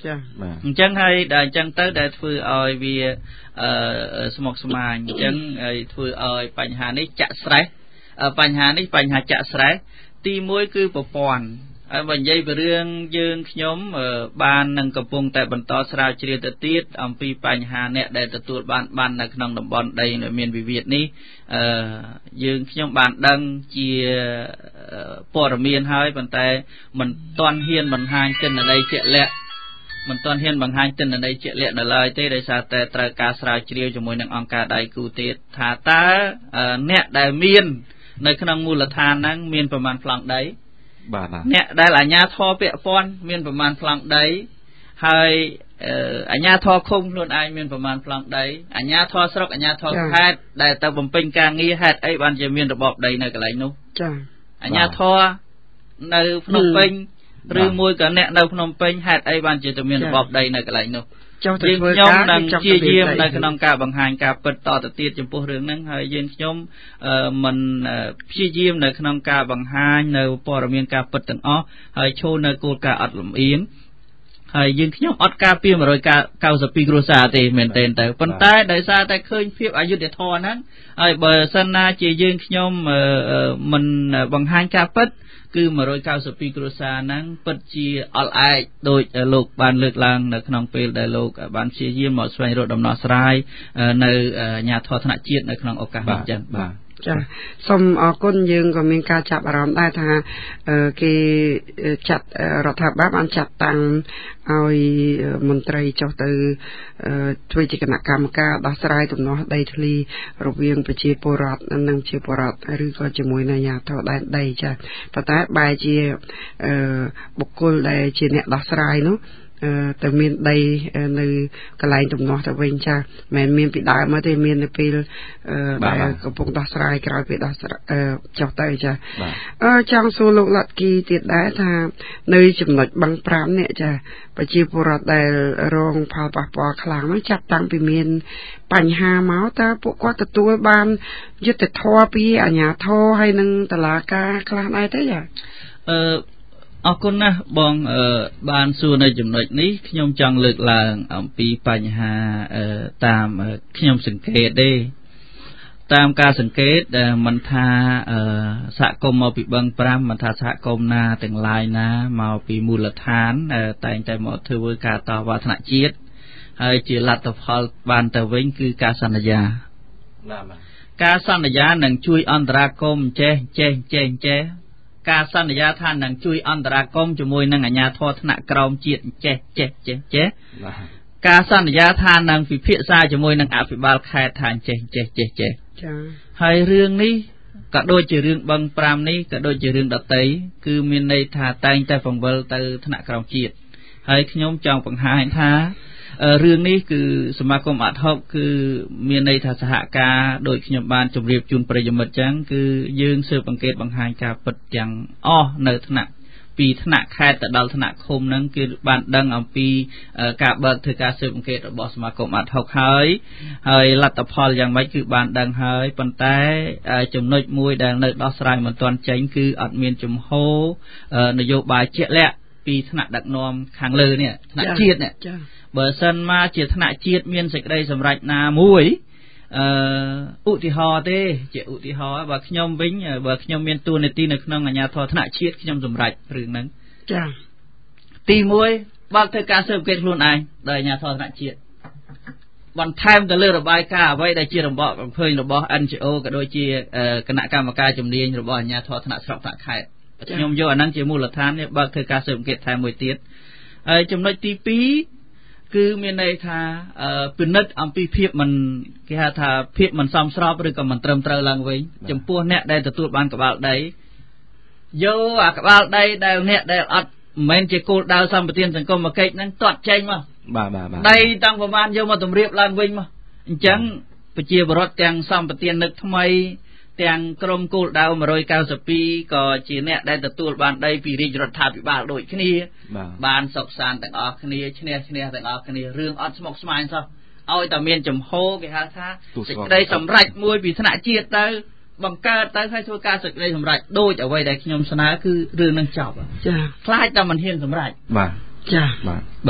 ចាអញ្ចឹងហើយដែលអញ្ចឹងទៅដែលធ្វើឲ្យវាអឺស្មុគស្មាញអញ្ចឹងហើយធ្វើឲ្យបញ្ហានេះចាក់ស្រេះបញ្ហានេះបញ្ហាចាក់ស្រេះទីមួយគឺប្រព័ន្ធហើយបើនិយាយពីរឿងយើងខ្ញុំបាននឹងកំពុងតែបន្តស្រាវជ្រាវទៅទៀតអំពីបញ្ហាអ្នកដែលទទួលបានបាននៅក្នុងតំបន់ដីមានវិវាទនេះអឺយើងខ្ញុំបានដឹងជាព័ត៌មានហើយប៉ុន្តែមិនទាន់ហ៊ានបង្ហាញទិន្នន័យជាក់លាក់មិនទាន់ហ៊ានបង្ហាញទិន្នន័យជាក់លាក់នៅឡើយទេដោយសារតែត្រូវការស្រាវជ្រាវជាមួយនឹងអង្គការដៃគូទៀតថាតើអ្នកដែលមាននៅក្នុងមូលដ្ឋានហ្នឹងមានប្រមាណប្លង់ដីបាទអ្នកដែលអាជ្ញាធរពាក់ព័ន្ធមានប្រមាណប្លង់ដីហើយអាជ្ញាធរឃុំខ្លួនឯងមានប្រមាណប្លង់ដីអាជ្ញាធរស្រុកអាជ្ញាធរខេត្តដែលទៅបំពេញការងារហេតុអីបានជាមានរបបដីនៅកន្លែងនោះចា៎អាជ្ញាធរនៅភ្នំពេញឬមួយក៏អ្នកនៅភ្នំពេញហេតុអីបានជាទៅមានរបបដីនៅកន្លែងនោះយើងខ្ញុំនឹងជាយាមនៅក្នុងការបង្ហាញការពិតតទៅទៀតចំពោះរឿងហ្នឹងហើយយើងខ្ញុំមិនព្យាយាមនៅក្នុងការបង្ហាញនៅព័ត៌មានការពិតទាំងអស់ហើយឈរនៅគោលការណ៍អត់លំអៀងហើយយើងខ្ញុំអត់ការពារone hundred ninety-twoគ្រួសារទេមែនទែនទៅប៉ុន្តែដោយសារតែឃើញភាពអយុត្តិធម៌ហ្នឹងហើយបើសិនណាជាយើងខ្ញុំមិនបង្ហាញការពិតគឺone hundred ninety-twoគ្រួសារហ្នឹងពិតជាអល់ឯកដោយលោកបានលើកឡើងនៅក្នុងពេលដែលលោកបានព្យាយាមមកស្វែងរកដំណោះស្រាយនៅអាជ្ញាធរថ្នាក់ជាតិនៅក្នុងឱកាសនេះចឹងបាទចាសូមអរគុណយើងក៏មានការចាប់អារម្មណ៍ដែរថាគេចាត់រដ្ឋាភិបាលបានចាត់តាំងឲ្យមន្ត្រីចុះទៅធ្វើជាគណៈកម្មការដោះស្រាយទំនាស់ដីធ្លីរវាងប្រជាពលរដ្ឋនិងជាពលរដ្ឋឬក៏ជាមួយនឹងអាជ្ញាធរដែនដីចាប៉ុន្តែបែរជាបុគ្គលដែលជាអ្នកដោះស្រាយនោះទៅមានដីនៅកន្លែងទំនាស់ទៅវិញចាមិនមានពីដើមមកទេមាននៅពេលដែលកំពុងដោះស្រាយក្រោយពេលដោះចុះទៅចាអឺចង់សួរលោកលក្ខីទៀតដែរថានៅចំណុចបឹងប្រាំនេះចាប្រជាពលរដ្ឋដែលរងផលប៉ះពាល់ខ្លាំងនោះចាប់តាំងពីមានបញ្ហាមកតើពួកគាត់ទទួលបានយុត្តិធម៌ពីអាជ្ញាធរហើយនឹងតុលាការខ្លះដែរទេចាអឺអរគុណណាស់បងបានសួរនៅចំណុចនេះខ្ញុំចង់លើកឡើងអំពីបញ្ហាតាមខ្ញុំសង្កេតទេតាមការសង្កេតមិនថាសហគមន៍មកពីបឹងប្រាំមិនថាសហគមន៍ណាទាំងឡាយណាមកពីមូលដ្ឋានតែងតែមកធ្វើការតវ៉ាថ្នាក់ជាតិហើយជាលទ្ធផលបានទៅវិញគឺការសន្យាការសន្យានឹងជួយអន្តរាគមន៍ចេះចេះចេះចេះការសន្យាថានឹងជួយអន្តរាគមន៍ជាមួយនឹងអាជ្ញាធរថ្នាក់ក្រោមជាតិចេះចេះចេះចេះការសន្យាថានឹងពិភាក្សាជាមួយនឹងអភិបាលខេត្តថាចេះចេះចេះចេះចា៎ហើយរឿងនេះក៏ដូចជារឿងបឹងប្រាំនេះក៏ដូចជារឿងដតីគឺមានន័យថាតែងតែបង្វិលទៅថ្នាក់ក្រោមជាតិហើយខ្ញុំចង់បង្ហាញថារឿងនេះគឺសមាគមអាត់ហុកគឺមានន័យថាសហការដោយខ្ញុំបានជម្រាបជូនប្រិយមិត្តចឹងគឺយើងស៊ើបអង្កេតបង្ហាញការពិតទាំងអស់នៅថ្នាក់ពីថ្នាក់ខេត្តទៅដល់ថ្នាក់ឃុំហ្នឹងគឺបានដឹងអំពីការបើកធ្វើការស៊ើបអង្កេតរបស់សមាគមអាត់ហុកហើយហើយលទ្ធផលយ៉ាងម៉េចគឺបានដឹងហើយប៉ុន្តែចំណុចមួយដែលនៅដោះស្រាយមិនទាន់ចេញគឺអត់មានជំហរនយោបាយជាក់លាក់ពីថ្នាក់ដឹកនាំខាងលើនេះថ្នាក់ជាតិនេះបើសិនមកជាថ្នាក់ជាតិមានសេចក្តីសម្រេចណាមួយអឺឧទាហរណ៍ទេជាឧទាហរណ៍បើខ្ញុំវិញបើខ្ញុំមានតួនាទីនៅក្នុងអាជ្ញាធរថ្នាក់ជាតិខ្ញុំសម្រេចរឿងហ្នឹងចាទីមួយបើកធ្វើការស៊ើបអង្កេតខ្លួនឯងដោយអាជ្ញាធរថ្នាក់ជាតិបន្ថែមទៅលើរបាយការណ៍អ្វីដែលជារបបអំពើរបស់ N G O ក៏ដូចជាគណៈកម្មការជំនាញរបស់អាជ្ញាធរថ្នាក់ស្រុកថ្នាក់ខេត្តខ្ញុំយកអាហ្នឹងជាមូលដ្ឋាននេះបើកធ្វើការស៊ើបអង្កេតថែមមួយទៀតហើយចំណុចទីពីរគឺមានន័យថាពិនិត្យអំពីភាពមិនគេហៅថាភាពមិនសមស្របឬក៏មិនត្រឹមត្រូវឡើងវិញចំពោះអ្នកដែលទទួលបានក្បាលដីយកអាក្បាលដីដែលអ្នកដែលអត់មិនមែនជាគោលដៅសម្បទានសង្គមគិច្ចហ្នឹងទាត់ចេញមកបាទបាទបាទដីតាំងប្រមាណយកមកតម្រៀបឡើងវិញមកអញ្ចឹងប្រជាពលរដ្ឋទាំងសម្បទាននឹកថ្មីទាំងក្រុមគោលដៅone hundred ninety-twoក៏ជាអ្នកដែលទទួលបានដីពីរាជរដ្ឋាភិបាលដូចគ្នាបានសុខសាន្តទាំងអស់គ្នាឈ្នះឈ្នះទាំងអស់គ្នារឿងអត់ស្មុគស្មាញសោះឲ្យតែមានចំហគេហៅថាសេចក្តីសម្រេចមួយពីថ្នាក់ជាតិទៅបង្កើតទៅឲ្យធ្វើការសេចក្តីសម្រេចដូចអ្វីដែលខ្ញុំស្នើគឺរឿងនឹងចប់ចាខ្លាចតែមិនហ៊ានសម្រេចបាទចាបាទបាទ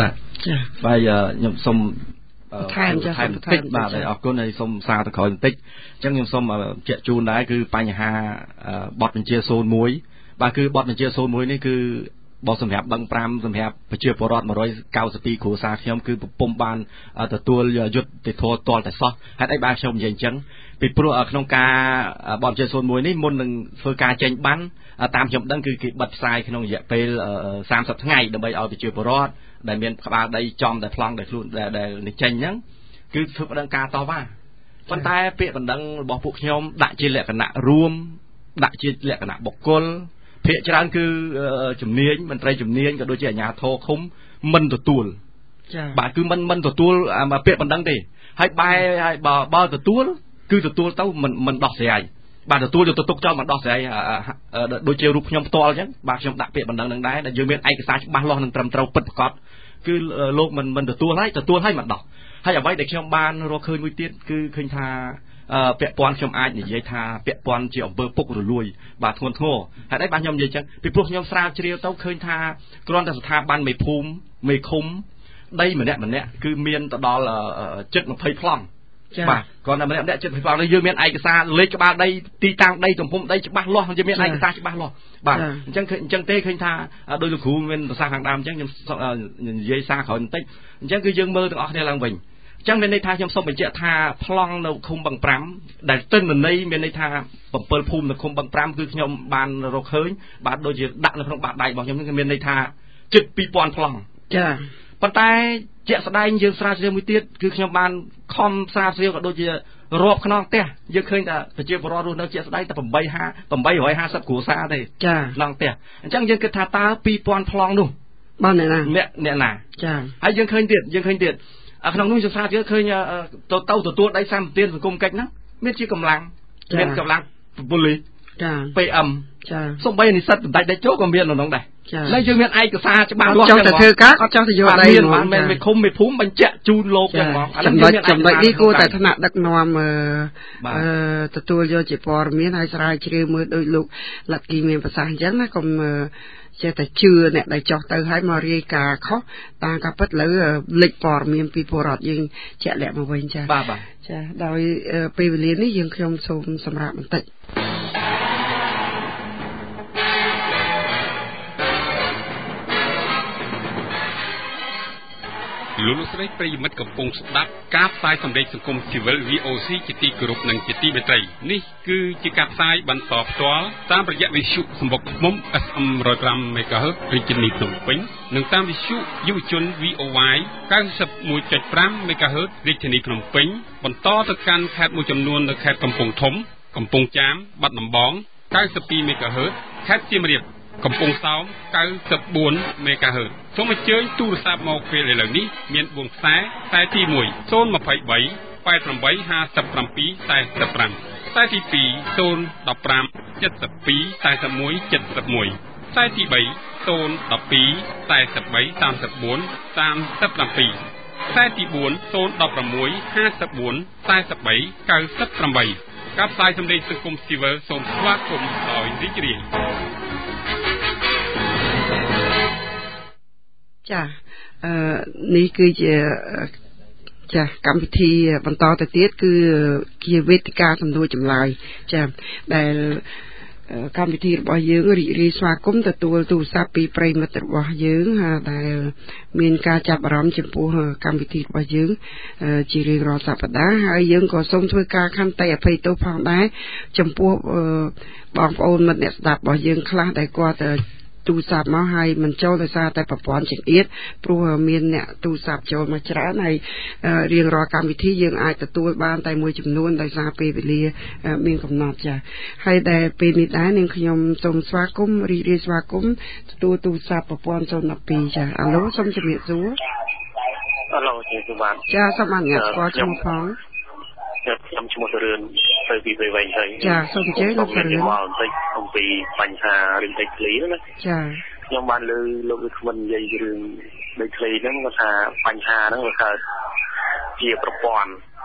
ចាបាទខ្ញុំសូមថែមចាសូមបន្តិចបាទអរគុណហើយសូមសារទៅក្រោយបន្តិចអញ្ចឹងខ្ញុំសូមជែកជូនដែរគឺបញ្ហាបទបញ្ជាศูนย์មួយបាទគឺបទបញ្ជាศูนย์មួយនេះគឺបោះសម្រាប់បឹងប្រាំសម្រាប់ប្រជាពលរដ្ឋmột trăm chín mươi haiគ្រួសារខ្ញុំគឺពុំបានទទួលយុត្តិធម៌ទាល់តែសោះហេតុអីបានខ្ញុំនិយាយអញ្ចឹងពីព្រោះក្នុងការបទបញ្ជាศูนย์មួយនេះមុននឹងធ្វើការចេញបានតាមខ្ញុំដឹងគឺគេបិទផ្សាយក្នុងរយៈពេលសាមសិបថ្ងៃដើម្បីឲ្យប្រជាពលរដ្ឋដែលមានក្បាលដីចំដែលប្លង់ដែលខ្លួនដែលនេះចេញអញ្ចឹងគឺធ្វើបណ្ដឹងការតវ៉ាប៉ុន្តែពាក្យបណ្ដឹងរបស់ពួកខ្ញុំដាក់ជាលក្ខណៈរួមដាក់ជាលក្ខណៈបុគ្គលភាគច្រើនគឺជំនាញមន្ត្រីជំនាញក៏ដូចជាអាជ្ញាធរឃុំមិនទទួលចា៎បាទគឺមិនមិនទទួលពាក្យបណ្ដឹងទេហើយបែរហើយបើបើទទួលគឺទទួលទៅមិនមិនដោះស្រាយបាទទទួលយកទៅទុកចោលមិនដោះស្រាយដូចជារូបខ្ញុំផ្ទាល់អញ្ចឹងបាទខ្ញុំដាក់ពាក្យបណ្ដឹងនឹងដែរដែលយើងមានឯកសារច្បាស់លាស់និងត្រឹមត្រូវពិតប្រាកដគឺលោកមិនមិនទទួលហើយទទួលហើយមិនដោះហើយអ្វីដែលខ្ញុំបានរកឃើញមួយទៀតគឺឃើញថាពាក់ព័ន្ធខ្ញុំអាចនិយាយថាពាក់ព័ន្ធជាអំពើពុករលួយបាទធ្ងន់ធ្ងរហេតុអីបាទខ្ញុំនិយាយអញ្ចឹងពីព្រោះខ្ញុំស្រាវជ្រាវទៅឃើញថាគ្រាន់តែស្ថាប័នមេភូមិមេឃុំដីម្នាក់ម្នាក់គឺមានទៅដល់ជិតยี่สิบប្លង់បាទគ្រាន់តែម្នាក់ម្នាក់ជិតยี่สิบប្លង់នេះយើងមានឯកសារលេខក្បាលដីទីតាំងដីទំហំដីច្បាស់លាស់យើងមានឯកសារច្បាស់លាស់បាទអញ្ចឹងអញ្ចឹងទេឃើញថាដោយលោកគ្រូមានប្រសាសន៍ខាងដើមអញ្ចឹងខ្ញុំនិយាយសារក្រោយបន្តិចអញ្ចឹងគឺយើងមើលទាំងអស់គ្នាឡើងវិញអញ្ចឹងមានន័យថាខ្ញុំសូមបញ្ជាក់ថាប្លង់នៅឃុំបឹងប្រាំដែលទិន្នន័យមានន័យថាbảyភូមិនៅឃុំបឹងប្រាំគឺខ្ញុំបានរកឃើញបាទដូចជាដាក់នៅក្នុងបាតដៃរបស់ខ្ញុំនេះគឺមានន័យថាជិតពីរពាន់ប្លង់ចាប៉ុន្តែជាក់ស្ដែងយើងស្រាវជ្រាវមួយទៀតគឺខ្ញុំបានខំស្រាវជ្រាវក៏ដូចជារាប់ខ្នងផ្ទះយើងឃើញថាប្រជាពលរដ្ឋរស់នៅជាក់ស្ដែងតែeight eight five zeroគ្រួសារទេចាខ្នងផ្ទះអញ្ចឹងយើងគិតថាតើពីរពាន់ប្លង់នោះបានអ្នកណាអ្នកអ្នកណាចាហើយយើងឃើញទៀតយើងឃើញទៀតក្នុងនោះយើងស្រាវជ្រាវឃើញទៅទៅទទួលដីសម្បត្តិសង្គមកិច្ចហ្នឹងមានជាកម្លាំងមានកម្លាំងប៉ូលីសចា pê em ចាសូម្បីនិស្សិតបណ្ដាច់ដេកចូលក៏មាននៅក្នុងដែរហើយយើងមានឯកសារច្បាស់លាស់ចង់ទៅធ្វើការអត់ចង់ទៅយកដីហ្មងមិនឃុំមិនភូមិបញ្ជាក់ជូនលោកចឹងហ្មងចំណុចចំណុចនេះគួរតែថ្នាក់ដឹកនាំអឺទទួលយកជាព័ត៌មានហើយស្រាវជ្រាវមើលដោយលោកលក្ខីមានប្រសាសន៍អញ្ចឹងណាកុំចេះតែជឿអ្នកដែលចោះទៅហើយមករាយការណ៍ខុសតាមការពិតលើលេខព័ត៌មានពីពលរដ្ឋយើងជាក់លាក់មកវិញចាបាទបាទចាដោយពេលវេលានេះយើងខ្ញុំសូមសម្រាប់បន្តិចលោកលោកស្រីប្រិយមិត្តកំពុងស្ដាប់ការផ្សាយសម្លេងសង្គមស៊ីវិល วี អូ ซี ជាទីគោរពនិងជាទីមេត្រីនេះគឺជាការផ្សាយបន្តផ្ទាល់តាមរយៈវិទ្យុសម្បុកឃ្មុំ เอส เอ็ม one oh five MHz រាជធានីភ្នំពេញនិងតាមវិទ្យុយុវជន วี អូ วาย ninety-one point five MHz រាជធានីភ្នំពេញបន្តទៅកាន់ខេត្តមួយចំនួននៅខេត្តកំពង់ធំកំពង់ចាមបាត់ដំបងninety-two MHz ខេត្តសៀមរាបកំពង់សោមninety-four MHz សូមអញ្ជើញទូរស័ព្ទមកពេលឥឡូវនេះមានfourខ្សែខ្សែទីone zero two three eight eight five seven four five four fiveខ្សែទីtwo zero one five seven two four one seven one seven oneខ្សែទីthree zero one two four three three three four three sevenខ្សែទីfour zero one six five four four three nine eightការផ្សាយសម្លេងសង្គមស៊ីវិលសូមស្វាគមន៍ដោយរីករាយចាអឺនេះគឺជាចាកម្មវិធីបន្តទៅទៀតគឺជាវេទិកាសំណួរចម្លើយចាដែលកម្មវិធីរបស់យើងរីករាយស្វាគមន៍ទទួលទូរស័ព្ទពីប្រិយមិត្តរបស់យើងដែលមានការចាប់អារម្មណ៍ចំពោះកម្មវិធីរបស់យើងជារៀងរាល់សប្តាហ៍ហើយយើងក៏សូមធ្វើការខន្តីអភ័យទោសផងដែរចំពោះបងប្អូនមិត្តអ្នកស្ដាប់របស់យើងខ្លះដែលគាត់ទូរស័ព្ទមកហើយមិនចូលដោយសារតែប្រព័ន្ធចង្អៀតព្រោះមានអ្នកទូរស័ព្ទចូលមកច្រើនហើយរៀងរាល់កម្មវិធីយើងអាចទទួលបានតែមួយចំនួនដោយសារពេលវេលាមានកំណត់ចាហើយដែលពេលនេះដែរនាងខ្ញុំសូមស្វាគមន៍រីករាយស្វាគមន៍ទទួលទូរស័ព្ទប្រព័ន្ធzero one twoចាអាឡូសូមជម្រាបសួរអាឡូជម្រាបសួរបាទចាសូមអនុញ្ញាតស្គាល់ឈ្មោះផងខ្ញុំឈ្មោះសរឿនទៅពីពេលវិញទៅចាសូមអញ្ជើញលោកសរឿនមកបន្តិចអំពីបញ្ហារឿងដីធ្លីណាចាខ្ញុំបានលើលោកវិក្កាមនិយាយរឿងដីធ្លីហ្នឹងគាត់ថាបញ្ហាហ្នឹងវាកើតជាប្រព័ន្ធ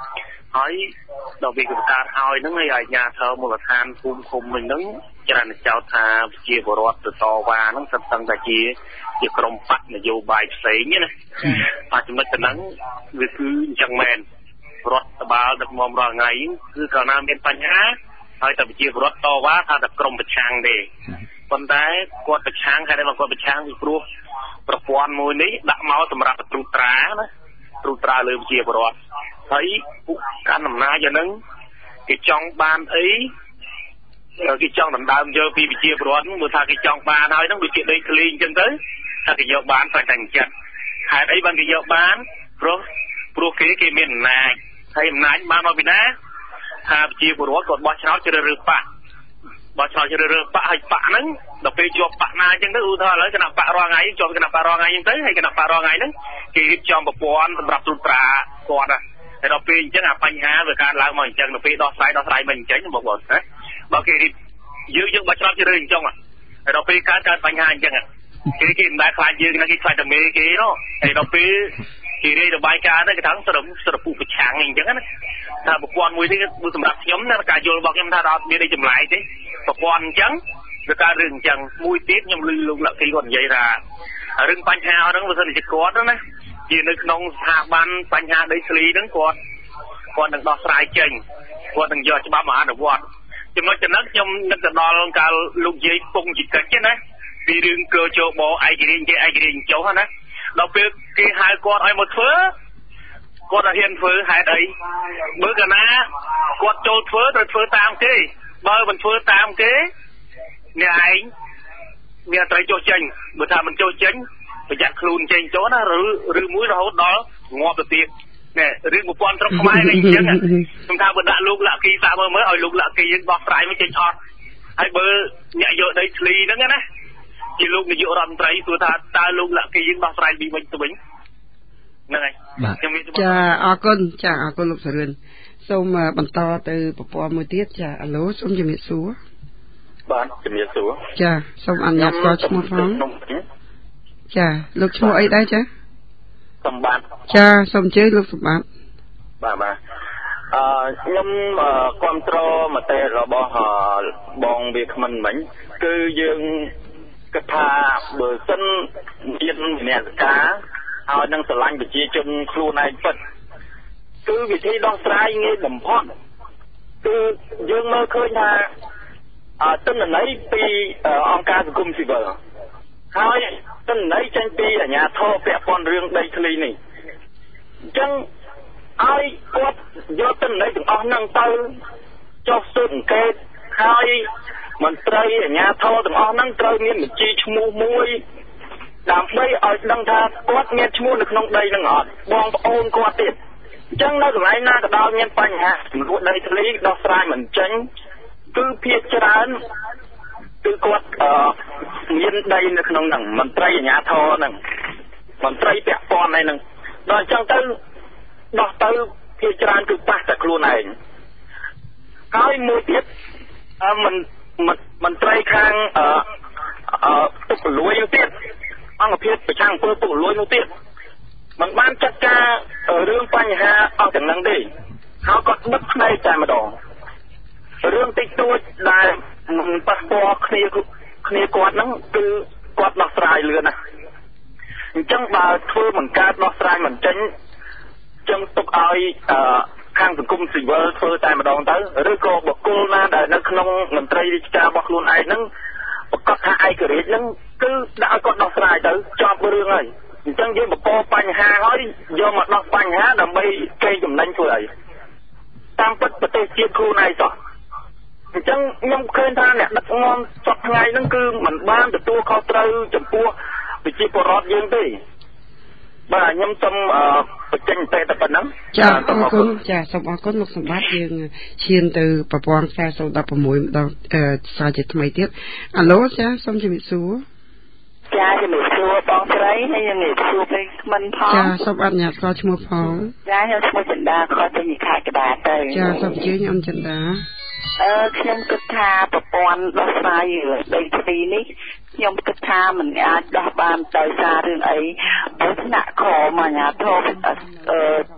ហើយដល់វាកំកើតឲ្យហ្នឹងឲ្យអាជ្ញាធរមូលដ្ឋានភូមិឃុំវិញហ្នឹងច្រើនតែចោទថាជាបរិវត្តទៅតវ៉ាហ្នឹងសិតតាំងតែជាជាក្រុមបកនយោបាយផ្សេងណាបាទចំណុចហ្នឹងវាគឺអញ្ចឹងមែនរដ្ឋបាលដឹកនាំរាល់ថ្ងៃគឺកាលណាមានបញ្ហាហើយតែជាបរិវត្តតវ៉ាថាតែក្រុមប្រឆាំងទេប៉ុន្តែគាត់ប្រឆាំងហើយតែគាត់ប្រឆាំងពីព្រោះប្រព័ន្ធមួយនេះដាក់មកសម្រាប់ត្រួតត្រាណាត្រួតត្រាលើជាបរិវត្តហើយពួកកាន់អំណាចហ្នឹងគេចង់បានអីគេចង់ដណ្ដើមយកពីវិជាប្រវត្តិមើលថាគេចង់បានហើយហ្នឹងដូចជាដីធ្លីអញ្ចឹងទៅថាគេយកបានតែតែចិត្តហេតុអីបានគេយកបានព្រោះព្រោះគេគេមានអំណាចហើយអំណាចបានមកពីណាថាវិជាប្រវត្តិគាត់បោះឆ្នោតជ្រើសរើសបកបោះឆ្នោតជ្រើសរើសបកហើយបកហ្នឹងដល់ពេលជាប់បកណាអញ្ចឹងទៅឧទាហរណ៍ឥឡូវគណៈបករាល់ថ្ងៃជាប់គណៈបករាល់ថ្ងៃអញ្ចឹងទៅហើយគណៈបករាល់ថ្ងៃហ្នឹងគេរៀបចំប្រព័ន្ធសម្រាប់ត្រួតត្រាគាត់ណាហើយដល់ពេលអញ្ចឹងអាបញ្ហាវាកើតឡើងមកអញ្ចឹងដល់ពេលដោះស្រាយដោះស្រាយមិនអញ្ចឹងបងប្អូនណាបើគេយើងយើងបាច់ឆ្លប់ជ្រើសអញ្ចឹងហើយដល់ពេលកើតកើតបញ្ហាអញ្ចឹងគេគេមិនដែលខ្លាចយើងណាគេខ្លាចតែមេគេនោះហើយដល់ពេលគេរាយរបាយការណ៍ហ្នឹងគេថាស្រឹមស្រពុះប្រឆាំងអញ្ចឹងណាថាប្រព័ន្ធមួយនេះគឺសម្រាប់ខ្ញុំណាការយល់របស់ខ្ញុំថាដល់មានអីចម្លែកទេប្រព័ន្ធអញ្ចឹងវាកើតរឿងអញ្ចឹងមួយទៀតខ្ញុំឮលោកលក្ខីគាត់និយាយថារឿងបញ្ហាហ្នឹងបើសិនជាគាត់ណាជានៅក្នុងស្ថាប័នបញ្ហាដីធ្លីហ្នឹងគាត់គាត់នឹងដោះស្រាយចេញគាត់នឹងយកច្បាប់មកអនុវត្តចំណុចចំណឹងខ្ញុំនឹកទៅដល់កាលលោកយាយពងជីកិច្ចណាពីរឿងកើជោបឯករាជ្យគេឯករាជ្យចុះណាដល់ពេលគេហៅគាត់ឲ្យមកធ្វើគាត់អត់ហ៊ានធ្វើហេតុអីបើកាលណាគាត់ចូលធ្វើត្រូវធ្វើតាមគេបើមិនធ្វើតាមគេអ្នកឯងមានត្រូវចុះចេញបើថាមិនចុះចេញប្រយ័ត្នខ្លួនចេញចូលណាឬឬមួយរហូតដល់ងាប់ទៅទៀតណែរឿងប្រព័ន្ធស្រុកខ្មែរនេះអញ្ចឹងខ្ញុំថាបើដាក់លោកលក្ខីសាកមើលមើលឲ្យលោកលក្ខីយើងបោះស្រាយមកចេញអត់ហើយបើអ្នកយកដីធ្លីហ្នឹងណាជាលោកនាយករដ្ឋមន្ត្រីទោះថាតើលោកលក្ខីយើងបោះស្រាយពីវិញទៅវិញហ្នឹងហើយខ្ញុំមានចាអរគុណចាអរគុណលោកសរឿនសូមបន្តទៅប្រព័ន្ធមួយទៀតចាអាឡូសូមជំរាបសួរបាទជំរាបសួរចាសូមអនុញ្ញាតស្គាល់ឈ្មោះផងចាលោកឈ្មោះអីដែរចាសម្បត្តិចាសូមអញ្ជើញលោកសម្បត្តិបាទបាទអឺខ្ញុំគ្រប់គ្រងមតិរបស់បងវាគ្មិនមិញគឺយើងគិតថាបើសិនមានអ្នកសការឲ្យនឹងស្រឡាញ់ប្រជាជនខ្លួនឯងពិតគឺវិធីដោះស្រាយងាយបំផុតគឺយើងមើលឃើញថាអទិន្នន័យពីអង្គការសង្គមស៊ីវិលហើយទិន្នន័យចេញពីអាជ្ញាធរពាក់ព័ន្ធរឿងដីធ្លីនេះអញ្ចឹងឲ្យគាត់យកទិន្នន័យទាំងអស់ហ្នឹងទៅចុះស៊ើបអង្កេតហើយមន្ត្រីអាជ្ញាធរទាំងអស់ហ្នឹងត្រូវមានបញ្ជីឈ្មោះមួយដើម្បីឲ្យដឹងថាគាត់មានឈ្មោះនៅក្នុងដីហ្នឹងអត់បងប្អូនគាត់ទៀតអញ្ចឹងនៅកន្លែងណាក៏ដោយមានបញ្ហាចំនួនដីធ្លីដោះស្រាយមិនចេញគឺភាគច្រើនគឺគាត់មានដីនៅក្នុងហ្នឹងមន្ត្រីអាជ្ញាធរហ្នឹងមន្ត្រីពាក់ព័ន្ធហ្នឹងដល់អញ្ចឹងទៅដោះទៅភាគច្រើនគឺប៉ះតែខ្លួនឯងហើយមួយទៀតមិនមន្ត្រីខាងអឺពុកលួយនោះទៀតអង្គភាពប្រឆាំងអំពើពុកលួយនោះទៀតមិនបានចាត់ការរឿងបញ្ហាអស់ទាំងហ្នឹងទេហើយគាត់បិទភ្នែកតែម្ដងរឿងតិចតួចដែលមិនប៉ះពាល់គ្នាគ្នាគាត់ហ្នឹងគឺគាត់ដោះស្រាយលឿនណាស់អញ្ចឹងបើធ្វើមិនកើតដោះស្រាយមិនចេញចឹងទុកឲ្យខាងសង្គមស៊ីវិលធ្វើតែម្ដងទៅឬក៏បុគ្គលណាដែលនៅក្នុងមន្ត្រីរាជការរបស់ខ្លួនឯងហ្នឹងប្រកាសថាឯករាជ្យហ្នឹងគឺដាក់ឲ្យគាត់ដោះស្រាយទៅចប់រឿងហើយអញ្ចឹងយើងបង្កបញ្ហាហើយយកមកដោះបញ្ហាដើម្បីកេងចំណេញធ្វើអីតាមពិតប្រទេសជាតិខ្លួនឯងសោះអញ្ចឹងខ្ញុំឃើញថាអ្នកដឹកនាំសពថ្ងៃហ្នឹងគឺមិនបានទទួលខុសត្រូវចំពោះប្រជាពលរដ្ឋយើងទេបាទខ្ញុំសូមបញ្ចេញតែប៉ុណ្ណឹងចាអរគុណចាសូមអរគុណលោកសម្បត្តិយើងឈានទៅប្រព័ន្ធខ្សែសូមដប់ប្រាំមួយម្ដងសារជាថ្មីទៀតអាឡូចាសូមជំរាបសួរចាជំរាបសួរបងស្រីហើយជំរាបសួរពេលមិនផងចាសូមអនុញ្ញាតស្គាល់ឈ្មោះផងចាខ្ញុំឈ្មោះចិន្តាខតពីខេត្តកណ្ដាលទៅចាសូមអញ្ជើញអូនចិន្តាអឺខ្ញុំគិតថាប្រព័ន្ធដោះស្រាយដីធ្លីនេះខ្ញុំគិតថាមិនអាចដោះបានដោយសាររឿងអីព្រោះថ្នាក់ក្រមអាជ្ញាធរអឺ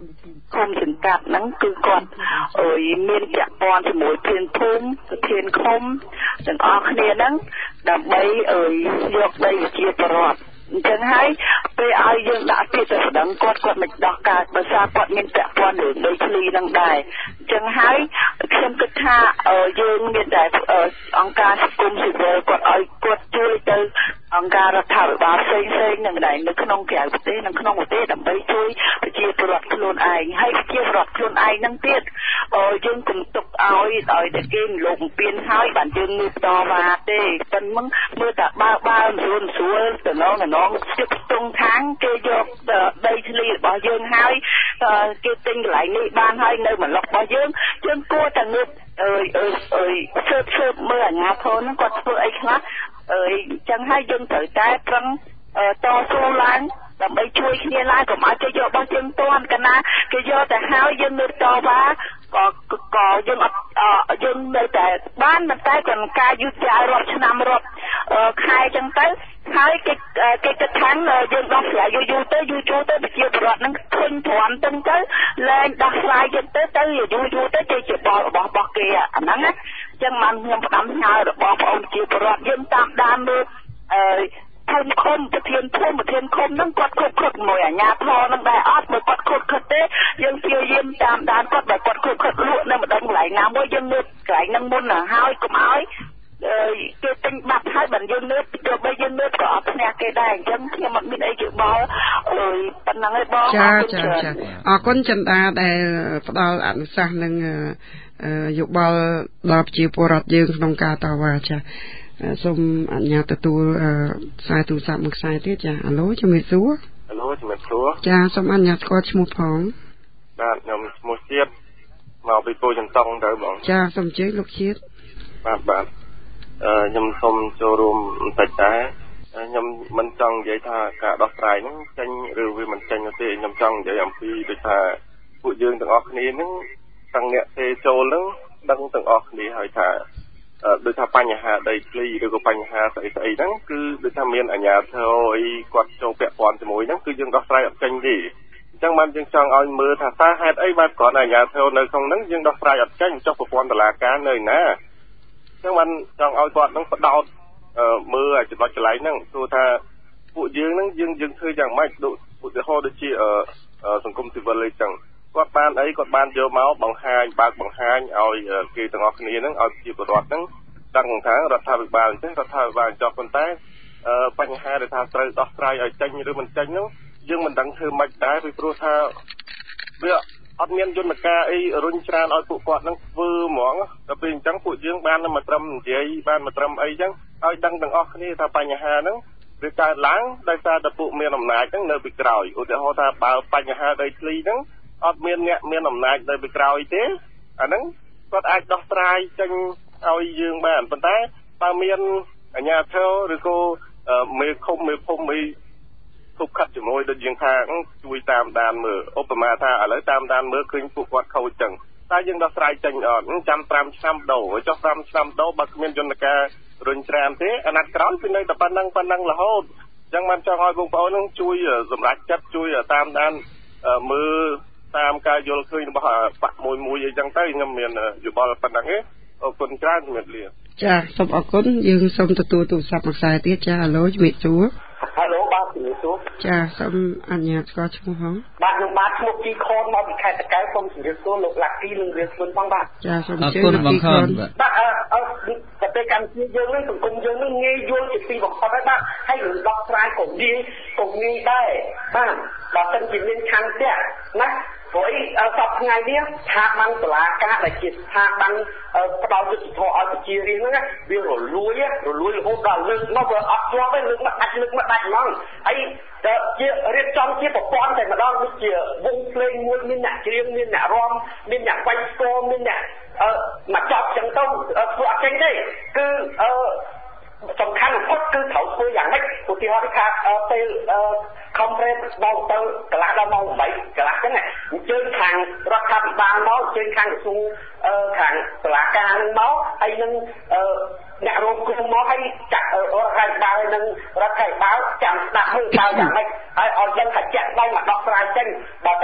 គុំសង្កាត់ហ្នឹងគឺគាត់អើយមានពាក់ព័ន្ធជាមួយធានភូមិធានឃុំទាំងអស់គ្នាហ្នឹងដើម្បីអើយយកដីជាប្រវត្តិអញ្ចឹងហើយពេលឲ្យយើងដាក់ពាក្យទៅស្ដឹងគាត់គាត់មិនដោះការដោយសារគាត់មានពាក់ព័ន្ធលើដីធ្លីហ្នឹងដែរអញ្ចឹងហើយខ្ញុំគិតថាយើងមានតែអង្គការសង្គមស៊ីវិលគាត់ឲ្យគាត់ជួយទៅអង្គការរដ្ឋាភិបាលផ្សេងផ្សេងនឹងដែរនៅក្នុងក្រៅប្រទេសនិងក្នុងប្រទេសដើម្បីជួយប្រជាពលរដ្ឋខ្លួនឯងហើយប្រជាពលរដ្ឋខ្លួនឯងហ្នឹងទៀតយើងកុំទុកឲ្យឲ្យតែគេលោកបំពេញហើយបានយើងងើបតវ៉ាទេប៉ុន្តែមើលតែបើបើស្រួលស្រួលទៅណងណងស្ទាក់ស្ទង់ខាងគេយកដីធ្លីរបស់យើងហើយគេទិញកន្លែងនេះបានហើយនៅម្លុករបស់យើងយើងគួរតែងើបអើយអើយអើយស៊ើបស៊ើបមើលអាជ្ញាធរហ្នឹងគាត់ធ្វើអីខ្លះអើយអញ្ចឹងហើយយើងត្រូវតែប្រឹងតស៊ូឡើងដើម្បីជួយគ្នាឡើងកុំឲ្យគេយករបស់យើងទាន់កណាគេយកទៅហើយយើងនៅតវ៉ាក៏ក៏យើងអត់យើងនៅតែបានតែគាត់ការយឺតយ៉ាវរាប់ឆ្នាំរាប់ខែអញ្ចឹងទៅហើយគេគេគិតថាយើងដោះស្រាយយូរយូរទៅយូរយូរទៅប្រជាពលរដ្ឋហ្នឹងឃើញទ្រាំទៅទៅលែងដោះស្រាយទៅទៅទៅយូរយូរទៅគេជាបលរបស់របស់គេអាហ្នឹងណាអញ្ចឹងបានខ្ញុំផ្ដាំផ្ញើរបស់បងប្អូនប្រជាពលរដ្ឋយើងតាមដានមើលអឺភូមិឃុំប្រធានភូមិប្រធានឃុំហ្នឹងគាត់ខុសខុសមួយអាជ្ញាធរហ្នឹងដែរអត់បើគាត់ខុសខុសទេយើងព្យាយាមតាមដានគាត់បើគាត់ខុសខុសលក់នៅម្ដងកន្លែងណាមួយយើងមើលកន្លែងហ្នឹងមុនណាហើយកុំឲ្យគេទិញបាត់ហើយបើយើងលើកទៅបីយើងលើកក៏អត់ឈ្នះគេដែរអញ្ចឹងខ្ញុំអត់មានអីជបល់អើយប៉ុណ្ណឹងឯងបងចាចាចាអរគុណចន្ទាដែលផ្ដល់អនុសាសន៍នឹងយោបល់ដល់ប្រជាពលរដ្ឋយើងក្នុងការតវ៉ាចាសូមអនុញ្ញាតទទួលខ្សែទូរស័ព្ទមួយខ្សែទៀតចាអាឡូជំរាបសួរអាឡូជំរាបសួរចាសូមអនុញ្ញាតស្គាល់ឈ្មោះផងបាទខ្ញុំឈ្មោះជាតិមកពីពូចន្ទង់ទៅបងចាសូមអញ្ជើញលោកជាតិបាទបាទអឺខ្ញុំសូមចូលរួមបន្តិចដែរខ្ញុំមិនចង់និយាយថាការដោះស្រាយហ្នឹងចេញឬវាមិនចេញទេខ្ញុំចង់និយាយអំពីដូចថាពួកយើងទាំងអស់គ្នាហ្នឹងទាំងអ្នកទេចូលហ្នឹងដឹងទាំងអស់គ្នាហើយថាដូចថាបញ្ហាដីធ្លីឬក៏បញ្ហាស្អីស្អីហ្នឹងគឺដូចថាមានអាជ្ញាធរអីគាត់ចូលពាក់ព័ន្ធជាមួយហ្នឹងគឺយើងដោះស្រាយអត់ចេញទេអញ្ចឹងបានយើងចង់ឲ្យមើលថាតើហេតុអីបានគ្រាន់តែអាជ្ញាធរនៅក្នុងហ្នឹងយើងដោះស្រាយអត់ចេញចុះប្រព័ន្ធតុលាការនៅណាអញ្ចឹងបានចង់ឲ្យគាត់ហ្នឹងបដោតមើលចំណុចកន្លែងហ្នឹងព្រោះថាពួកយើងហ្នឹងយើងយើងធ្វើយ៉ាងម៉េចដូចឧទាហរណ៍ដូចជាសង្គមស៊ីវិលអីចឹងគាត់បានអីគាត់បានយកមកបង្ហាញបើកបង្ហាញឲ្យគេទាំងអស់គ្នាហ្នឹងឲ្យជាពលរដ្ឋហ្នឹងដឹងថារដ្ឋាភិបាលអញ្ចឹងរដ្ឋាភិបាលចោះប៉ុន្តែបញ្ហាដែលថាត្រូវដោះស្រាយឲ្យចេញឬមិនចេញហ្នឹងយើងមិនដឹងធ្វើម៉េចដែរពីព្រោះថាវាអត់មានយន្តការអីរុញច្រានឲ្យពួកគាត់ហ្នឹងធ្វើហ្មងដល់ពេលអញ្ចឹងពួកយើងបានមកត្រឹមនិយាយបានមកត្រឹមអីអញ្ចឹងឲ្យដឹងទាំងអស់គ្នាថាបញ្ហាហ្នឹងវាកើតឡើងដោយសារតែពួកមានអំណាចហ្នឹងនៅពីក្រោយឧទាហរណ៍ថាបើបញ្ហាដីធ្លីហ្នឹងអត់មានអ្នកមានអំណាចនៅពីក្រោយទេអាហ្នឹងគាត់អាចដោះស្រាយចេញឲ្យយើងបានប៉ុន្តែបើមានអាជ្ញាធរឬក៏មេឃុំមេភូមិអីគប់ខិតជាមួយដូចយើងថាជួយតាមដានមើលឧបមាថាឥឡូវតាមដានមើលឃើញពួកគាត់ខូចចឹងតែយើងដោះស្រាយចេញអត់ចាំប្រាំឆ្នាំដោចុះប្រាំឆ្នាំដោបើគ្មានយន្តការរុញច្រានទេអាណត្តិក្រោយគឺនៅតែប៉ុណ្ណឹងប៉ុណ្ណឹងរហូតអញ្ចឹងបានចង់ឲ្យបងប្អូននឹងជួយសម្រាប់ចិត្តជួយតាមដានមើលតាមការយល់ឃើញរបស់បាក់មួយមួយអីចឹងទៅខ្ញុំមានយោបល់ប៉ុណ្ណឹងទេអរគុណច្រើនជំរាបលាចាសូមអរគុណយើងសូមទទួលទូរស័ព្ទមួយខ្សែទៀតចាអាឡូជំរាបសួរហៅឡូបាទជំរាបសួរចាសូមអនុញ្ញាតស្គាល់ឈ្មោះផងបាទខ្ញុំបាទឈ្មោះជីខនមកពីខេត្តតាកែវសូមជំរាបសួរលោកឡាក់គីនិងរៀបខ្លួនផងបាទចាសូមអរគុណបងខនបាទអឺប្រទេសកម្ពុជាយើងនេះសង្គមយើងនេះងាយយល់ជាទីបំផុតហើយបាទហើយរឿងដោះស្រាយក៏ងាយក៏ងាយដែរបាទបើមិនជាមានឆន្ទៈណាព្រោះអីសពថ្ងៃនេះស្ថាប័នតុលាការដែលជាស្ថាប័នផ្ដល់យុត្តិធម៌ឲ្យប្រជារាស្ត្រហ្នឹងវារលួយរលួយរហូតដល់លើកមកវាអត់ជាប់ទេលើកមកដាច់លើកមកដាច់ហ្មងហើយជារៀបចំជាប្រព័ន្ធតែម្ដងដូចជាវងភ្លេងមួយមានអ្នកច្រៀងមានអ្នករាំមានអ្នកបាញ់ស្គរមានអ្នកអឺមកចប់ចឹងទៅធ្វើអត់ចេញទេគឺអឺសំខាន់បំផុតគឺត្រូវធ្វើយ៉ាងម៉េចឧទាហរណ៍ថាពេលខំប្រេតមកទៅកន្លះដល់ម៉ោងeightកន្លះចឹងអញ្ជើញខាងរដ្ឋាភិបាលមកអញ្ជើញខាងក្រសួងខាងតុលាការនឹងមកហើយនឹងអ្នករងគ្រោះមកហើយចាក់រដ្ឋាភិបាលនឹងរដ្ឋាភិបាលចាំស្ដាប់មើលតើយ៉ាងម៉េចហើយឲ្យដឹងថាចាក់ដៃមកដោះស្រាយចេញបើមិន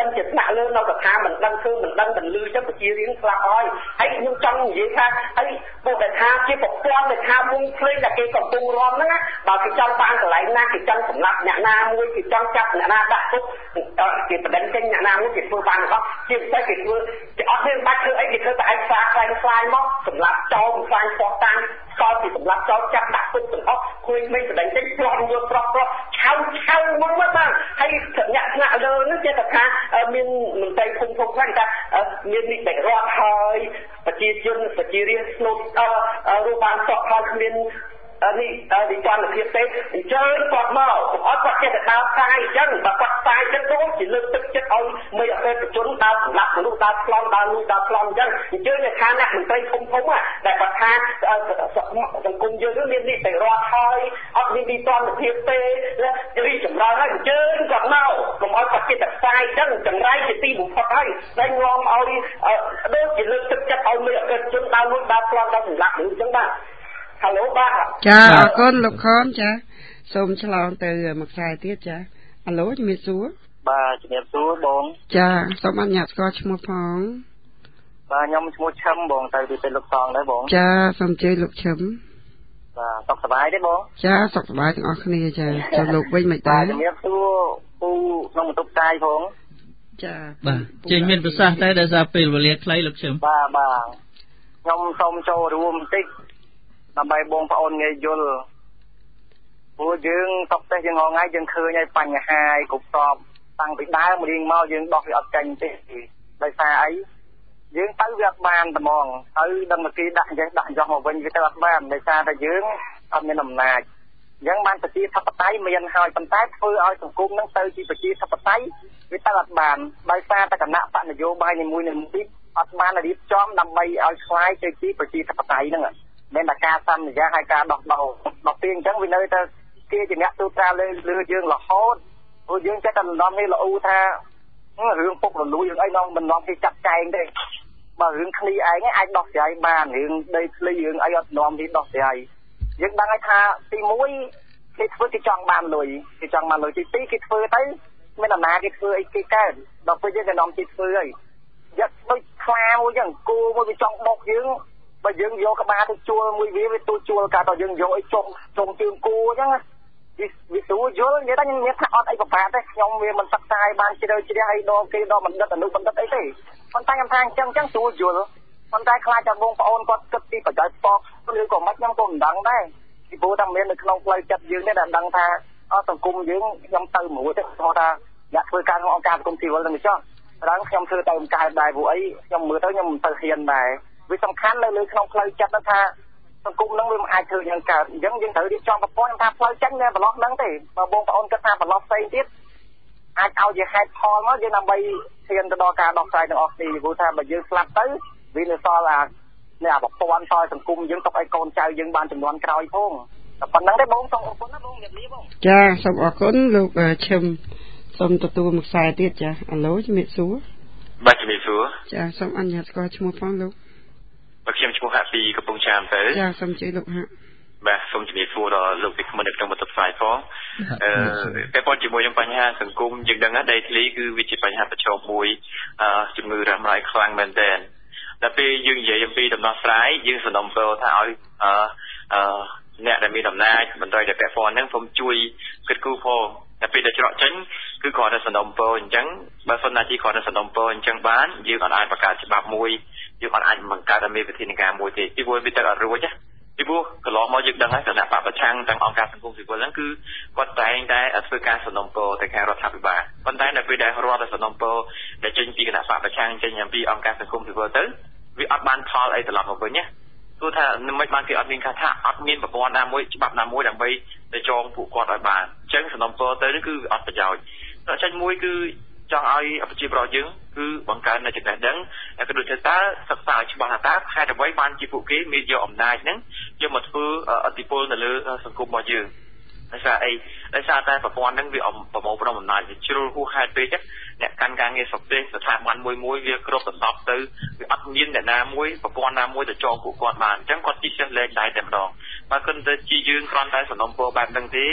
នជាថ្នាក់លើនៅកថាមិនដឹងធ្វើមិនដឹងមិនលឺចឹងប្រជារៀងស្លាប់ហើយហើយខ្ញុំចង់និយាយថាហើយពួកដែលថាជាប្រព័ន្ធដែលថាវងភ្លេងដែលគេកំពុងរំហ្នឹងណាបើគេចង់បានកន្លែងណាគេចង់សម្លាប់អ្នកណាមួយគេចង់ចាប់អ្នកណាដាក់គុកគេបដិសេធអ្នកណាមួយគេធ្វើបានទាំងអស់ជាពិសេសគេធ្វើគេអត់មានបាច់ធ្វើអីគេធ្វើតែឯកសារខ្លាំងខ្លាយមកសម្លាប់ចោលខ្លាំងស្ពតតាំងស្គាល់ពីសម្លាប់ចោលចាប់ដាក់គុកទាំងអស់ឃើញមិនបដិសេធព្រមយកប្រោះប្រោះឆៅឆៅមកមកបានហើយអ្នកថ្នាក់លើនេះគេថាមានមន្ត្រីភូមិភូមិខ្លះថាមាននីតិរដ្ឋហើយប្រជាជនប្រជារាស្ត្រស្នូតរូបបានសក់ហើយគ្មាននេះវិចារណភាពទេអញ្ជើញគាត់មកកុំអត់គាត់ចេះតែដើរផ្សាយអញ្ចឹងបើគាត់ផ្សាយចិត្តទៅជាលើកទឹកចិត្តឲ្យមេអបេតជនដើរសម្លាប់មនុស្សដើរឆ្លងដើរលួចដើរឆ្លងអញ្ចឹងអញ្ជើញអ្នកខាងអ្នកមន្ត្រីភូមិភូមិដែលគាត់ថាសង្គមយើងមាននីតិរដ្ឋហើយអត់មានវិចារណភាពទេរីចម្រើនហើយអញ្ជើញគាត់មកកុំអត់គាត់ចេះតែផ្សាយអញ្ចឹងចង្រៃជាទីបំផុតហើយដែលងំឲ្យដូចជាលើកទឹកចិត្តឲ្យមេអបេតជនដើរលួចដើរឆ្លងដើរសម្លាប់មនុស្សអញ្ចឹងបាទHello បាទចាអរគុណលោកខនចាសូមឆ្លងទៅមួយខ្សែទៀតចាអាឡូជំរាបសួរបាទជំរាបសួរបងចាសូមអនុញ្ញាតស្គាល់ឈ្មោះផងបាទខ្ញុំឈ្មោះឈឹមបងទៅពីលោកសងដែរបងចាសូមជើញលោកឈឹមបាទសុខសប្បាយទេបងចាសុខសប្បាយទាំងអស់គ្នាចាចូលលោកវិញមិនដែរជំរាបសួរពូក្នុងបន្ទប់ផ្សាយផងចាបាទចេញមានប្រសាសន៍តែដោយសារពេលវេលាខ្លីលោកឈឹមបាទបាទខ្ញុំសូមចូលរួមបន្តិចដើម្បីបងប្អូនងាយយល់ព្រោះយើងតបតែយើងងថ្ងៃយើងឃើញហើយបញ្ហាឯគ្រប់សពតាំងពីដើមរៀងមកយើងដោះវាអត់ចាញ់ទេដោយសារអីយើងទៅវាអត់បានត្មងទៅដឹងមកគេដាក់ចេះដាក់ចោះមកវិញវាទៅអត់បានដោយសារតែយើងអត់មានអំណាចអញ្ចឹងបានប្រជាធិបតេយ្យមានហើយប៉ុន្តែធ្វើឲ្យសង្គមនឹងទៅជាប្រជាធិបតេយ្យវាទៅអត់បានដោយសារតែគណៈបកនយោបាយនីមួយៗអត់បានរៀបចំដើម្បីឲ្យឆ្លាយទៅជាប្រជាធិបតេយ្យហ្នឹងមានតែការសន្យាហើយការដោះដោដល់ពេលអញ្ចឹងវានៅតែគេជាអ្នកទូត្រាលើលើយើងរហូតព្រោះយើងចេះតែដំណំនេះល្អថារឿងពុករលួយរឿងអីនាំមិននាំគេចាត់ចែងទេបើរឿងគ្នាឯងអាចដោះស្រាយបានរឿងដីធ្លីរឿងអីអត់នាំគេដោះស្រាយយើងដឹងហើយថាទីមួយគេធ្វើគេចង់បានលុយគេចង់បានលុយទីពីរគេធ្វើទៅមានអំណាចគេធ្វើអីគេកើតដល់ពេលយើងក៏នាំគេធ្វើហើយយកដូចខ្លាមួយចឹងគោមួយវាចង់បុកយើងបើយើងយកក្បាលទៅជួលមួយវាវាទូជួលកាលតយើងយកអីចុងចុងជើងគោអញ្ចឹងវាវាទូយល់និយាយថាខ្ញុំមានថាអត់អីប្របាតទេខ្ញុំវាមិនសិក្សាឲ្យបានជ្រៅជ្រះអីដល់គេដល់បណ្ឌិតអនុបណ្ឌិតអីទេប៉ុន្តែខ្ញុំថាអញ្ចឹងអញ្ចឹងទូយល់ប៉ុន្តែខ្លាចតែបងប្អូនគាត់គិតពីបច្ច័យពកឬក៏មិនខ្ញុំក៏មិនដឹងដែរពីព្រោះតែមាននៅក្នុងផ្លូវចិត្តយើងនេះដែលដឹងថាអត់សង្គមយើងខ្ញុំទៅមួយទេគាត់ថាអ្នកធ្វើការក្នុងអង្គការសង្គមស៊ីវិលនឹងចុះដល់ខ្ញុំធ្វើទៅអង្គការដែរព្រោះអីខ្ញុំមើលទៅខ្ញុំមិនទៅហ៊ានដែរវាសំខាន់នៅលើក្នុងផ្លូវចិត្តនោះថាសង្គមនឹងវាមិនអាចធ្វើយ៉ាងកើតអញ្ចឹងយើងត្រូវរៀបចំប្រព័ន្ធថាផ្លូវចេញនៅប្រឡោះហ្នឹងទេបើបងប្អូនគិតថាប្រឡោះផ្សេងទៀតអាចឲ្យជាហេតុផលមកយើងដើម្បីឈានទៅដល់ការដោះស្រាយទាំងអស់គ្នាព្រោះថាបើយើងស្លាប់ទៅវានៅសល់អានេះអាប្រព័ន្ធសល់សង្គមយើងទុកឲ្យកូនចៅយើងបានចំនួនក្រោយផងតែប៉ុណ្្នឹងទេបងសូមអរគុណណាបងជំរាបលាបងចាសូមអរគុណលោកឈឹមសូមទទួលមួយខ្សែទៀតចាអាឡូជំរាបសួរបាទជំរាបសួរចាសូមអនុញ្ញាតស្គាល់ឈ្មោះផងលោកបាទខ្ញុំឈ្មោះហាក់ពីកំពង់ចាមទៅចាសូមជឿលោកហាក់បាទសូមជំរាបសួរដល់លោកវិក្កាមនៅក្នុងបន្ទប់ផ្សាយផងអឺតែប៉ុន្តែជាមួយនឹងបញ្ហាសង្គមយើងដឹងថាដីធ្លីគឺវាជាបញ្ហាប្រឈមមួយអឺជំងឺរ៉ាំរ៉ៃខ្លាំងមែនទែនដល់ពេលយើងនិយាយអំពីដំណោះស្រាយយើងសំណូមពរថាឲ្យអឺអឺអ្នកដែលមានអំណាចមន្ត្រីដែលពាក់ព័ន្ធហ្នឹងសូមជួយគិតគូរផងតែពេលដែលច្រកចេញគឺគ្រាន់តែសំណូមពរអញ្ចឹងបើសិនណាជាគ្រាន់តែសំណូមពរអញ្ចឹងបានយើងអាចបង្កើតច្បាប់មួយយើងអាចបង្កើតឲ្យមានវិធានការមួយទេពីព្រោះវាទៅអត់រួចណាពីព្រោះកន្លងមកយើងដឹងហើយគណៈបព្វប្រឆាំងទាំងអង្គការសង្គមស៊ីវិលហ្នឹងគឺគាត់តែងតែធ្វើការសំណូមពរទៅខាងរដ្ឋាភិបាលប៉ុន្តែនៅពេលដែលរដ្ឋសំណូមពរដែលចេញពីគណៈបព្វប្រឆាំងចេញអំពីអង្គការសង្គមស៊ីវិលទៅវាអត់បានផលអីត្រឡប់មកវិញណាព្រោះថាមិនបានគេអត់មានការថាអត់មានប្រព័ន្ធណាមួយច្បាប់ណាមួយដើម្បីទៅចងពួកគាត់ឲ្យបានអញ្ចឹងសំណូមពរទៅគឺអត់ប្រយោជន៍ដល់ចេញមួយគឺចង់ឲ្យប្រជាពលរដ្ឋយើងគឺបង្កើននៅចំណេះដឹងក៏ដូចជាតើសិក្សាឲ្យច្បាស់ថាហេតុអ្វីបានជាពួកគេមានយកអំណាចហ្នឹងយកមកធ្វើអធិបុលនៅលើសង្គមរបស់យើងដោយសារអីដោយសារតែប្រព័ន្ធហ្នឹងវាប្រមូលផ្ដុំអំណាចវាជ្រុលហួសហេតុពេកអ្នកកាន់ការងារសុខទេសស្ថាប័នមួយមួយវាគ្រប់ប្រសពទៅវាអត់មានអ្នកណាមួយប្រព័ន្ធណាមួយទៅចងពួកគាត់បានអញ្ចឹងគាត់ទីចេះលែងដៃតែម្ដងបើគិតទៅជាយើងគ្រាន់តែសំណុំពរបែបហ្នឹងទេ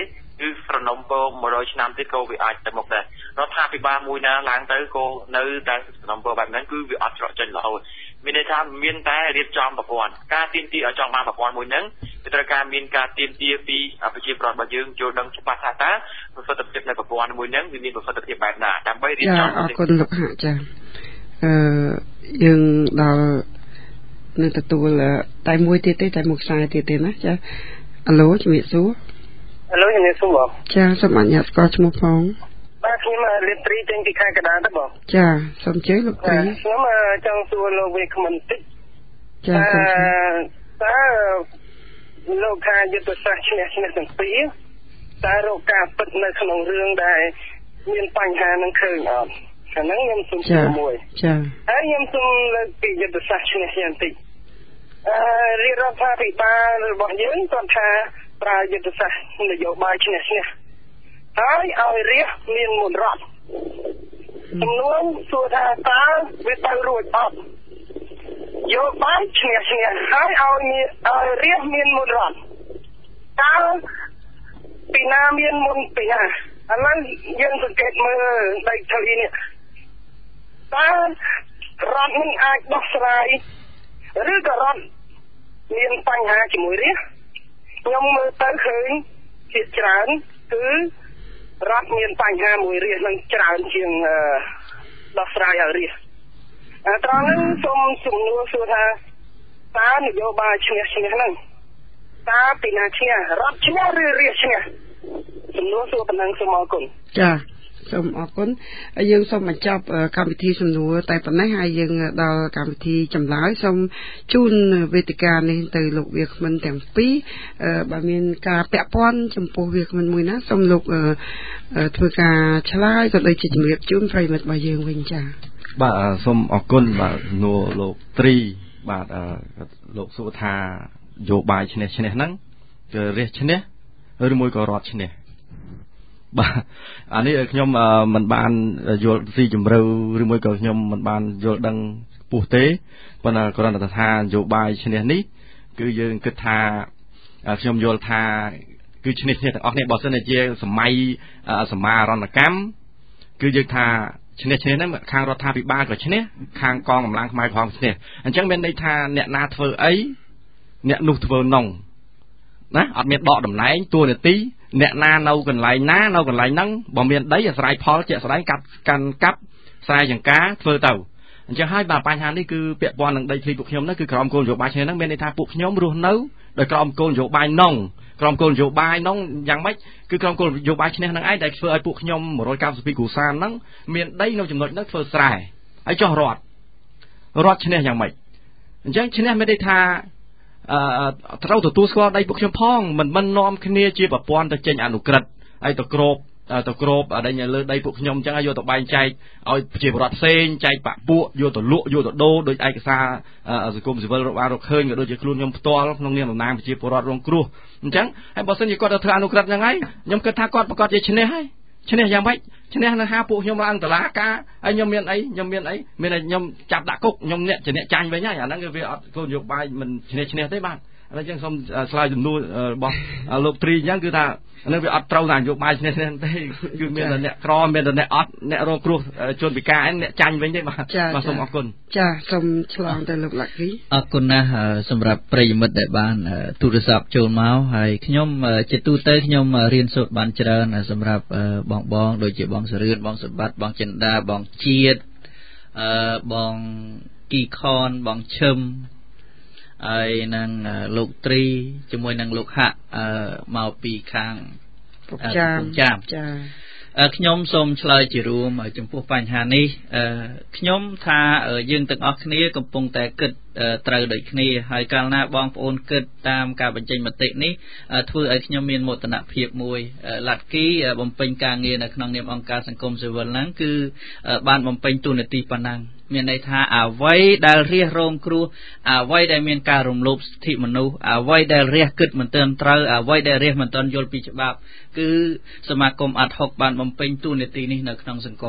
គឺស្រណុំពរmột trămឆ្នាំទៀតក៏វាអាចទៅមុខដែររដ្ឋាភិបាលមួយណាឡើងទៅក៏នៅតែស្រណុំពរបែបហ្នឹងគឺវាអត់ច្រកចេញរហូតមានន័យថាមានតែរៀបចំប្រព័ន្ធការទាមទារឲ្យចង់បានប្រព័ន្ធមួយហ្នឹងវាត្រូវការមានការទាមទារពីប្រជាប្រដ្ឋរបស់យើងចូលដឹងច្បាស់ថាតើប្រសិទ្ធភាពនៃប្រព័ន្ធមួយហ្នឹងវាមានប្រសិទ្ធភាពបែបណាដើម្បីរៀបចំអរគុណលោកហាក់ចាអឺយើងដល់នៅទទួលតែមួយទៀតទេតែមួយខ្សែទៀតទេណាចាអាឡូជំរាបសួរអាឡូជំរាបសួរបងចាសូមអនុញ្ញាតស្គាល់ឈ្មោះផងបាទខ្ញុំលេខត្រីចេញពីខេត្តកណ្ដាលទៅបងចាសូមជើញលោកត្រីខ្ញុំចង់សួរលោកវាគ្មិនតិចចាសូមតើលោកថាយុទ្ធសាស្ត្រឈ្នះឈ្នះទាំងពីរតើរកការពិតនៅក្នុងរឿងដែលមានបញ្ហានឹងឃើញអត់អាហ្នឹងខ្ញុំសូមសួរមួយចាហើយខ្ញុំសូមលើកពីយុទ្ធសាស្ត្រឈ្នះឈ្នះបន្តិចអឺរាជរដ្ឋាភិបាលរបស់យើងគាត់ថាប្រើយុទ្ធសាស្ត្រនយោបាយឈ្នះឈ្នះហើយឲ្យរាជមានមន្តរដ្ឋចំនួនសួរថាតើវាទៅរួចអត់យកបានឈ្នះឈ្នះហើយឲ្យមានឲ្យរាជមានមន្តរដ្ឋតើពីណាមានមន្តពីណាឥឡូវយើងសង្កេតមើលដីធ្លីនេះតើរដ្ឋនឹងអាចដោះស្រាយឬក៏រដ្ឋមានបញ្ហាជាមួយរាជខ្ញុំមើលទៅឃើញជាច្រើនគឺរដ្ឋមានបញ្ហាមួយរាជនឹងច្រើនជាងដោះស្រាយឲ្យរាជត្រង់ហ្នឹងសូមសំណួរសួរថាតើនយោបាយឈ្នះឈ្នះហ្នឹងតើពីណាឈ្នះរដ្ឋឈ្នះឬរាជឈ្នះសំណួរសួរប៉ុណ្ណឹងសូមអរគុណចាសូមអរគុណហើយយើងសូមបញ្ចប់កម្មវិធីសំណួរតែប៉ុណ្ណេះហើយយើងដល់កម្មវិធីចម្លើយសូមជូនវេទិកានេះទៅលោកវាគ្មិនទាំងពីរបើមានការពាក់ព័ន្ធចំពោះវាគ្មិនមួយណាសូមលោកធ្វើការឆ្លើយក៏ដូចជាជំរាបជូនប្រិយមិត្តរបស់យើងវិញចាបាទសូមអរគុណបាទនួលោកត្រីបាទលោកសួរថាយោបាយឈ្នះឈ្នះហ្នឹងគឺរាជឈ្នះឬមួយក៏រដ្ឋឈ្នះបាទអានេះខ្ញុំមិនបានយល់ស៊ីជម្រៅឬមួយក៏ខ្ញុំមិនបានយល់ដឹងពុះទេប៉ុន្តែគ្រាន់តែថានយោបាយឈ្នះនេះគឺយើងគិតថាខ្ញុំយល់ថាគឺឈ្នះឈ្នះទាំងអស់គ្នាបើសិនជាសម័យសមារណកម្មគឺយើងថាឈ្នះឈ្នះហ្នឹងខាងរដ្ឋាភិបាលក៏ឈ្នះខាងកងកម្លាំងខ្មែរក្រហមឈ្នះអញ្ចឹងមានន័យថាអ្នកណាធ្វើអីអ្នកនោះធ្វើនងណាអត់មានដកតំណែងតួនាទីអ្នកណានៅកន្លែងណានៅកន្លែងហ្នឹងបើមានដីអាស្រ័យផលជាក់ស្ដែងកាត់កាន់កាប់ស្រែចម្ការធ្វើទៅអញ្ចឹងហើយបាទបញ្ហានេះគឺពាក់ព័ន្ធនឹងដីធ្លីពួកខ្ញុំហ្នឹងគឺក្រមគោលនយោបាយឈ្នះហ្នឹងមានន័យថាពួកខ្ញុំរស់នៅដោយក្រមគោលនយោបាយនងក្រមគោលនយោបាយនងយ៉ាងម៉េចគឺក្រមគោលនយោបាយឈ្នះហ្នឹងឯងដែលធ្វើឲ្យពួកខ្ញុំmột trăm chín mươi haiគ្រួសារហ្នឹងមានដីនៅចំណុចហ្នឹងធ្វើស្រែហើយចោះរត់រត់ឈ្នះយ៉ាងម៉េចអញ្ចឹងឈ្នះមានន័យថាអឺត្រូវទទួលស្គាល់ដីពួកខ្ញុំផងមិនមិននាំគ្នាជាប្រព័ន្ធទៅចេញអនុក្រឹត្យហើយទៅក្របទៅក្របអីលើដីពួកខ្ញុំអញ្ចឹងឲ្យយកទៅបែងចែកឲ្យប្រជាពលរដ្ឋផ្សេងចែកបាក់ពួកយកទៅលក់យកទៅដូរដោយឯកសារសង្គមស៊ីវិលរបស់រកឃើញក៏ដូចជាខ្លួនខ្ញុំផ្ទាល់ក្នុងនាមតំណាងប្រជាពលរដ្ឋរងគ្រោះអញ្ចឹងហើយបើសិនជាគាត់ទៅធ្វើអនុក្រឹត្យហ្នឹងហើយខ្ញុំគិតថាគាត់ប្រកាសជាឈ្នះហើយឈ្នះយ៉ាងម៉េចឈ្នះនៅហាពួកខ្ញុំឡើងតុលាការហើយខ្ញុំមានអីខ្ញុំមានអីមានតែខ្ញុំចាប់ដាក់គុកខ្ញុំអ្នកជាអ្នកចាញ់វិញហើយអាហ្នឹងគឺវាអត់គោលនយោបាយមិនឈ្នះឈ្នះទេបាទឥឡូវចឹងសូមឆ្លើយសំណួររបស់លោកត្រីអញ្ចឹងគឺថានឹងវាអត់ត្រូវតាមនយោបាយឈ្នះឈ្នះទេគឺមានតែអ្នកក្រមានតែអ្នកអត់អ្នករងគ្រោះជនពិការឯងអ្នកចាញ់វិញទេបាទបាទសូមអរគុណចាសូមឆ្លងទៅលោកលាក់គីអរគុណណាស់សម្រាប់ប្រិយមិត្តដែលបានទូរស័ព្ទចូលមកហើយខ្ញុំជាទូទៅខ្ញុំរៀនសូត្របានច្រើនសម្រាប់បងបងដូចជាបងសរឿនបងសម្បត្តិបងចិន្តាបងជាតិអឺបងគីខនបងឈឹមហើយនឹងលោកត្រីជាមួយនឹងលោកហាក់មកពីខាងពុកចាមចាខ្ញុំសូមឆ្លើយជារួមចំពោះបញ្ហានេះខ្ញុំថាយើងទាំងអស់គ្នាកំពុងតែគិតត្រូវដូចគ្នាហើយកាលណាបងប្អូនគិតតាមការបញ្ចេញមតិនេះធ្វើឲ្យខ្ញុំមានមោទនភាពមួយឡាត់គីបំពេញការងារនៅក្នុងនាមអង្គការសង្គមស៊ីវិលហ្នឹងគឺបានបំពេញតួនាទីប៉ុណ្ណឹងមានន័យថាអ្វីដែលរាជរងគ្រោះអ្វីដែលមានការរំលោភសិទ្ធិមនុស្សអ្វីដែលរាជគិតមិនទាន់ត្រូវអ្វីដែលរាជមិនទាន់យល់ពីច្បាប់គឺសមាគមអាត់ហុកបានបំពេញតួនាទីនេះនៅក្នុងសង្គម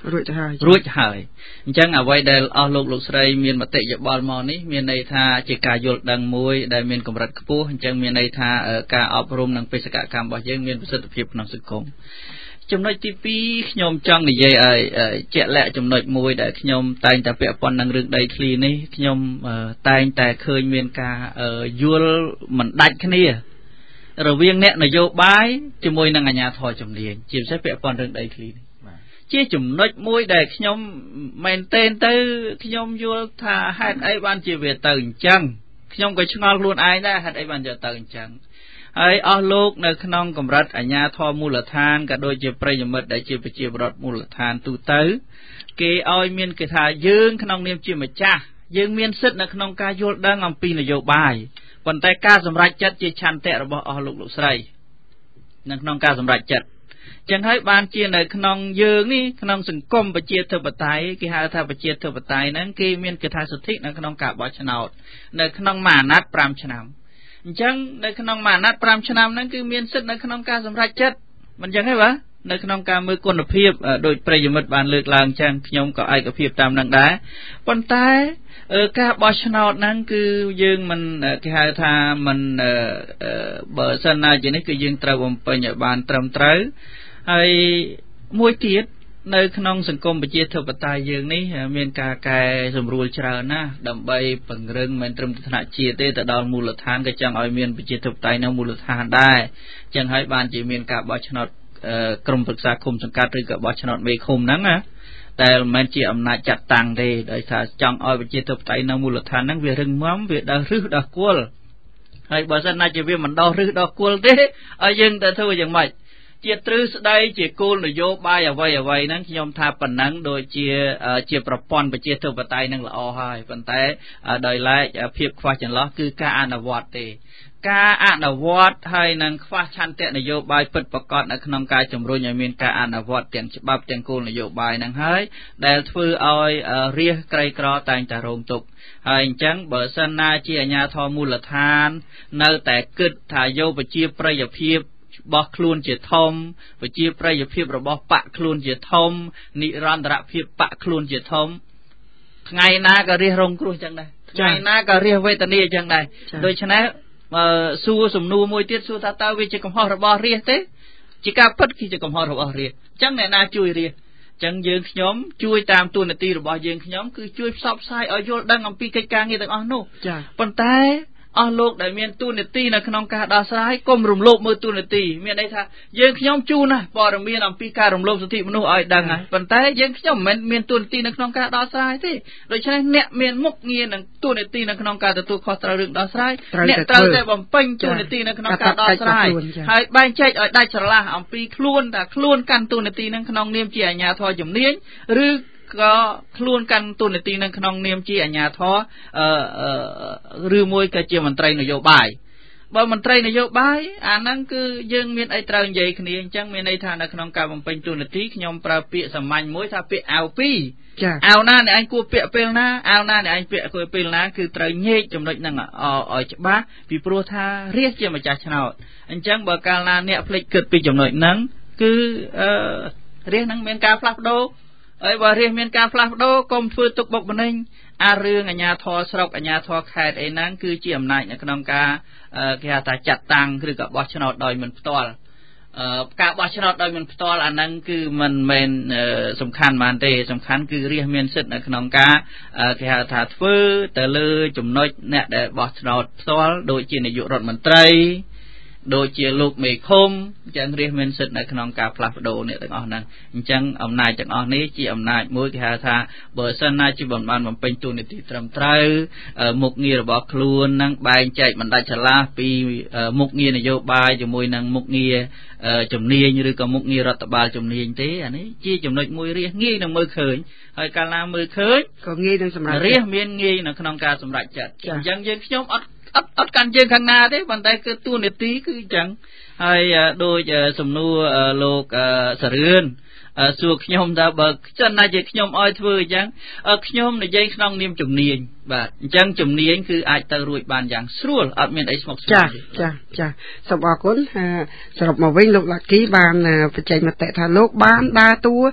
រួចហើយរួចហើយអញ្ចឹងអ្វីដែលអស់លោកលោកស្រីមានមតិយោបល់មកនេះមានន័យថាជាការយល់ដឹងមួយដែលមានកម្រិតខ្ពស់អញ្ចឹងមានន័យថាការអប់រំនិងបេសកកម្មរបស់យើងមានប្រសិទ្ធភាពក្នុងសង្គមចំណុចទីពីរខ្ញុំចង់និយាយឲ្យជាក់លាក់ចំណុចមួយដែលខ្ញុំតែងតែពាក់ព័ន្ធនឹងរឿងដីធ្លីនេះខ្ញុំតែងតែឃើញមានការយល់មិនដាច់គ្នារវាងអ្នកនយោបាយជាមួយនឹងអាជ្ញាធរជំនាញជាពិសេសពាក់ព័ន្ធរឿងដីធ្លីនេះជាចំណុចមួយដែលខ្ញុំមែនទែនទៅខ្ញុំយល់ថាហេតុអីបានជាវាទៅអញ្ចឹងខ្ញុំក៏ឆ្ងល់ខ្លួនឯងដែរហេតុអីបានជាទៅអញ្ចឹងហើយអស់លោកនៅក្នុងកម្រិតអាជ្ញាធរមូលដ្ឋានក៏ដូចជាប្រិយមិត្តដែលជាប្រជាពលរដ្ឋមូលដ្ឋានទូទៅគេឲ្យមានគេថាយើងក្នុងនាមជាម្ចាស់យើងមានសិទ្ធិនៅក្នុងការយល់ដឹងអំពីនយោបាយប៉ុន្តែការសម្រេចចិត្តជាឆន្ទៈរបស់អស់លោកលោកស្រីនៅក្នុងការសម្រេចចិត្តចឹងហើយបានជានៅក្នុងយើងនេះក្នុងសង្គមប្រជាធិបតេយ្យគេហៅថាប្រជាធិបតេយ្យហ្នឹងគេមានគេថាសិទ្ធិនៅក្នុងការបោះឆ្នោតនៅក្នុងមួយអាណត្តិប្រាំឆ្នាំអញ្ចឹងនៅក្នុងមួយអាណត្តិប្រាំឆ្នាំហ្នឹងគឺមានសិទ្ធិនៅក្នុងការសម្រេចចិត្តមិនអញ្ចឹងទេបាទនៅក្នុងការមើលគុណភាពដោយប្រិយមិត្តបានលើកឡើងអញ្ចឹងខ្ញុំក៏ឯកភាពតាមនឹងដែរប៉ុន្តែការបោះឆ្នោតហ្នឹងគឺយើងមិនគេហៅថាមិនបើសិនណាជានេះគឺយើងត្រូវបំពេញឲ្យបានត្រឹមត្រូវហើយមួយទៀតនៅក្នុងសង្គមប្រជាធិបតេយ្យយើងនេះមានការកែសម្រួលច្រើនណាស់ដើម្បីពង្រឹងមិនត្រឹមតែថ្នាក់ជាតិទេទៅដល់មូលដ្ឋានក៏ចង់ឲ្យមានប្រជាធិបតេយ្យនៅមូលដ្ឋានដែរអញ្ចឹងហើយបានជាមានការបោះឆ្នោតក្រុមប្រឹក្សាឃុំសង្កាត់ឬក៏បោះឆ្នោតមេឃុំហ្នឹងណាតែមិនមែនជាអំណាចចាត់តាំងទេដោយសារចង់ឲ្យប្រជាធិបតេយ្យនៅមូលដ្ឋានហ្នឹងវារឹងមាំវាដោះរឹសដោះគល់ហើយបើសិនណាជាវាមិនដោះរឹសដោះគល់ទេឲ្យយើងទៅធ្វើយ៉ាងម៉េចជាទ្រឹស្ដីជាគោលនយោបាយអ្វីអ្វីហ្នឹងខ្ញុំថាប៉ុណ្ណឹងដូចជាជាប្រព័ន្ធប្រជាធិបតេយ្យនឹងល្អហើយប៉ុន្តែដោយឡែកភាពខ្វះចន្លោះគឺការអនុវត្តទេការអនុវត្តហើយនឹងខ្វះឆន្ទៈនយោបាយពិតប្រាកដនៅក្នុងការជំរុញឲ្យមានការអនុវត្តទាំងច្បាប់ទាំងគោលនយោបាយហ្នឹងហើយដែលធ្វើឲ្យរាជក្រីក្រតែងតែរងទុក្ខហើយអញ្ចឹងបើសិនណាជាអាជ្ញាធរមូលដ្ឋាននៅតែគិតថាយកប្រជាប្រិយភាពរបស់ខ្លួនជាធំប្រជាប្រិយភាពរបស់បកខ្លួនជាធំនិរន្តរភាពបកខ្លួនជាធំថ្ងៃណាក៏រាជរងគ្រោះចឹងដែរថ្ងៃណាក៏រាជវេទនាចឹងដែរដូច្នេះសួរសំណួរមួយទៀតសួរថាតើវាជាកំហុសរបស់រាជទេជាការពិតគឺជាកំហុសរបស់រាជអញ្ចឹងអ្នកណាជួយរាជអញ្ចឹងយើងខ្ញុំជួយតាមទូនាទីរបស់យើងខ្ញុំគឺជួយផ្សព្វផ្សាយឲ្យយល់ដឹងអំពីកិច្ចការងារទាំងអស់នោះប៉ុន្តែអស់លោកដែលមានទូនាទីនៅក្នុងការដោះស្រាយកុំរំលោភមើលទូនាទីមានន័យថាយើងខ្ញុំជូនណាព័ត៌មានអំពីការរំលោភសិទ្ធិមនុស្សឲ្យដឹងហើយប៉ុន្តែយើងខ្ញុំមិនមែនមានទូនាទីនៅក្នុងការដោះស្រាយទេដូច្នេះអ្នកមានមុខងារនឹងទូនាទីនៅក្នុងការទទួលខុសត្រូវរឿងដោះស្រាយអ្នកត្រូវតែបំពេញទូនាទីនៅក្នុងការដោះស្រាយហើយបែងចែកឲ្យដាច់ស្រឡះអំពីខ្លួនថាខ្លួនកាន់ទូនាទីនឹងក្នុងនាមជាអាជ្ញាធរជំនាញឬក៏ខ្លួនកាន់ទូនាទីនៅក្នុងនាមជាអាជ្ញាធរអឺឬមួយក៏ជាមន្ត្រីនយោបាយបើមន្ត្រីនយោបាយអាហ្នឹងគឺយើងមានអីត្រូវនិយាយគ្នាអញ្ចឹងមានន័យថានៅក្នុងការបំពេញទូនាទីខ្ញុំប្រើពាក្យសាមញ្ញមួយថាពាក្យអាវពីរអាវណាអ្នកឯងគួរពាក់ពេលណាអាវណាអ្នកឯងពាក់គួរពេលណាគឺត្រូវញែកចំណុចហ្នឹងឲ្យច្បាស់ពីព្រោះថារាជជាម្ចាស់ឆ្នោតអញ្ចឹងបើកាលណាអ្នកភ្លេចគិតពីចំណុចហ្នឹងគឺអឺរាជហ្នឹងមានការផ្លាស់ប្ដូរហើយបើរាជមានការផ្លាស់ប្ដូរកុំធ្វើទុកបុកម្នេញអារឿងអាជ្ញាធរស្រុកអាជ្ញាធរខេត្តអីហ្នឹងគឺជាអំណាចនៅក្នុងការគេហៅថាចាត់តាំងឬក៏បោះឆ្នោតដោយមិនផ្ទាល់ការបោះឆ្នោតដោយមិនផ្ទាល់អាហ្នឹងគឺមិនមែនសំខាន់បានទេសំខាន់គឺរាជមានសិទ្ធិនៅក្នុងការគេហៅថាធ្វើទៅលើចំណុចអ្នកដែលបោះឆ្នោតផ្ទាល់ដូចជានាយករដ្ឋមន្ត្រីដូចជាលោកមេឃុំអញ្ចឹងរាជមានសិទ្ធិនៅក្នុងការផ្លាស់ប្ដូរអ្នកទាំងអស់ហ្នឹងអញ្ចឹងអំណាចទាំងអស់នេះជាអំណាចមួយគេហៅថាបើសិនណាជាបំបានបំពេញតួនាទីត្រឹមត្រូវមុខងាររបស់ខ្លួននឹងបែងចែកមិនដាច់ស្រឡះពីមុខងារនយោបាយជាមួយនឹងមុខងារជំនាញឬក៏មុខងាររដ្ឋបាលជំនាញទេអានេះជាចំណុចមួយរាជងាយនឹងមើលឃើញហើយកាលណាមើលឃើញក៏ងាយនឹងសម្រេចរាជមានងាយនៅក្នុងការសម្រេចចិត្តអញ្ចឹងយើងខ្ញុំអត់អត់អត់កាន់យើងខាងណាទេប៉ុន្តែគឺទូនាទីគឺអញ្ចឹងហើយដូចសំណួរលោកសរឿនសួរខ្ញុំថាបើចិនណាជាខ្ញុំឲ្យធ្វើអញ្ចឹងខ្ញុំនិយាយក្នុងនាមជំនាញបាទអញ្ចឹងជំនាញគឺអាចទៅរួចបានយ៉ាងស្រួលអត់មានអីស្មុគស្មាញចាចាចាសូមអរគុណសរុបមកវិញលោកឡាក់គីបានបញ្ចេញមតិថាលោកបានដើរតួ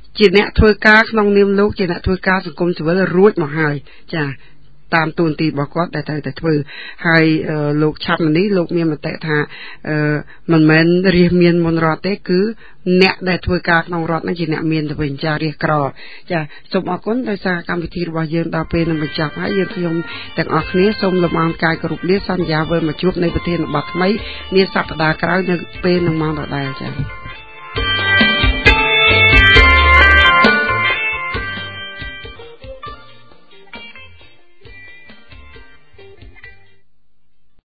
ជាអ្នកធ្វើការក្នុងនាមលោកជាអ្នកធ្វើការសង្គមស៊ីវិលរួចមកហើយចាតាមទូនទីរបស់គាត់ដែលត្រូវតែធ្វើហើយលោកឆាប់នេះលោកមានមតិថាមិនមែនរាជមានមុនរដ្ឋទេគឺអ្នកដែលធ្វើការក្នុងរដ្ឋហ្នឹងជាអ្នកមានទៅវិញចារាជក្រចាសូមអរគុណដោយសារកម្មវិធីរបស់យើងដល់ពេលនឹងបញ្ចប់ហើយយើងខ្ញុំទាំងអស់គ្នាសូមលំអរកាយគោរពលាសន្យាវិលមកជួបនៅប្រធានបទថ្មីនាសប្តាហ៍ក្រោយនៅពេលនឹងម៉ោងដដែលចា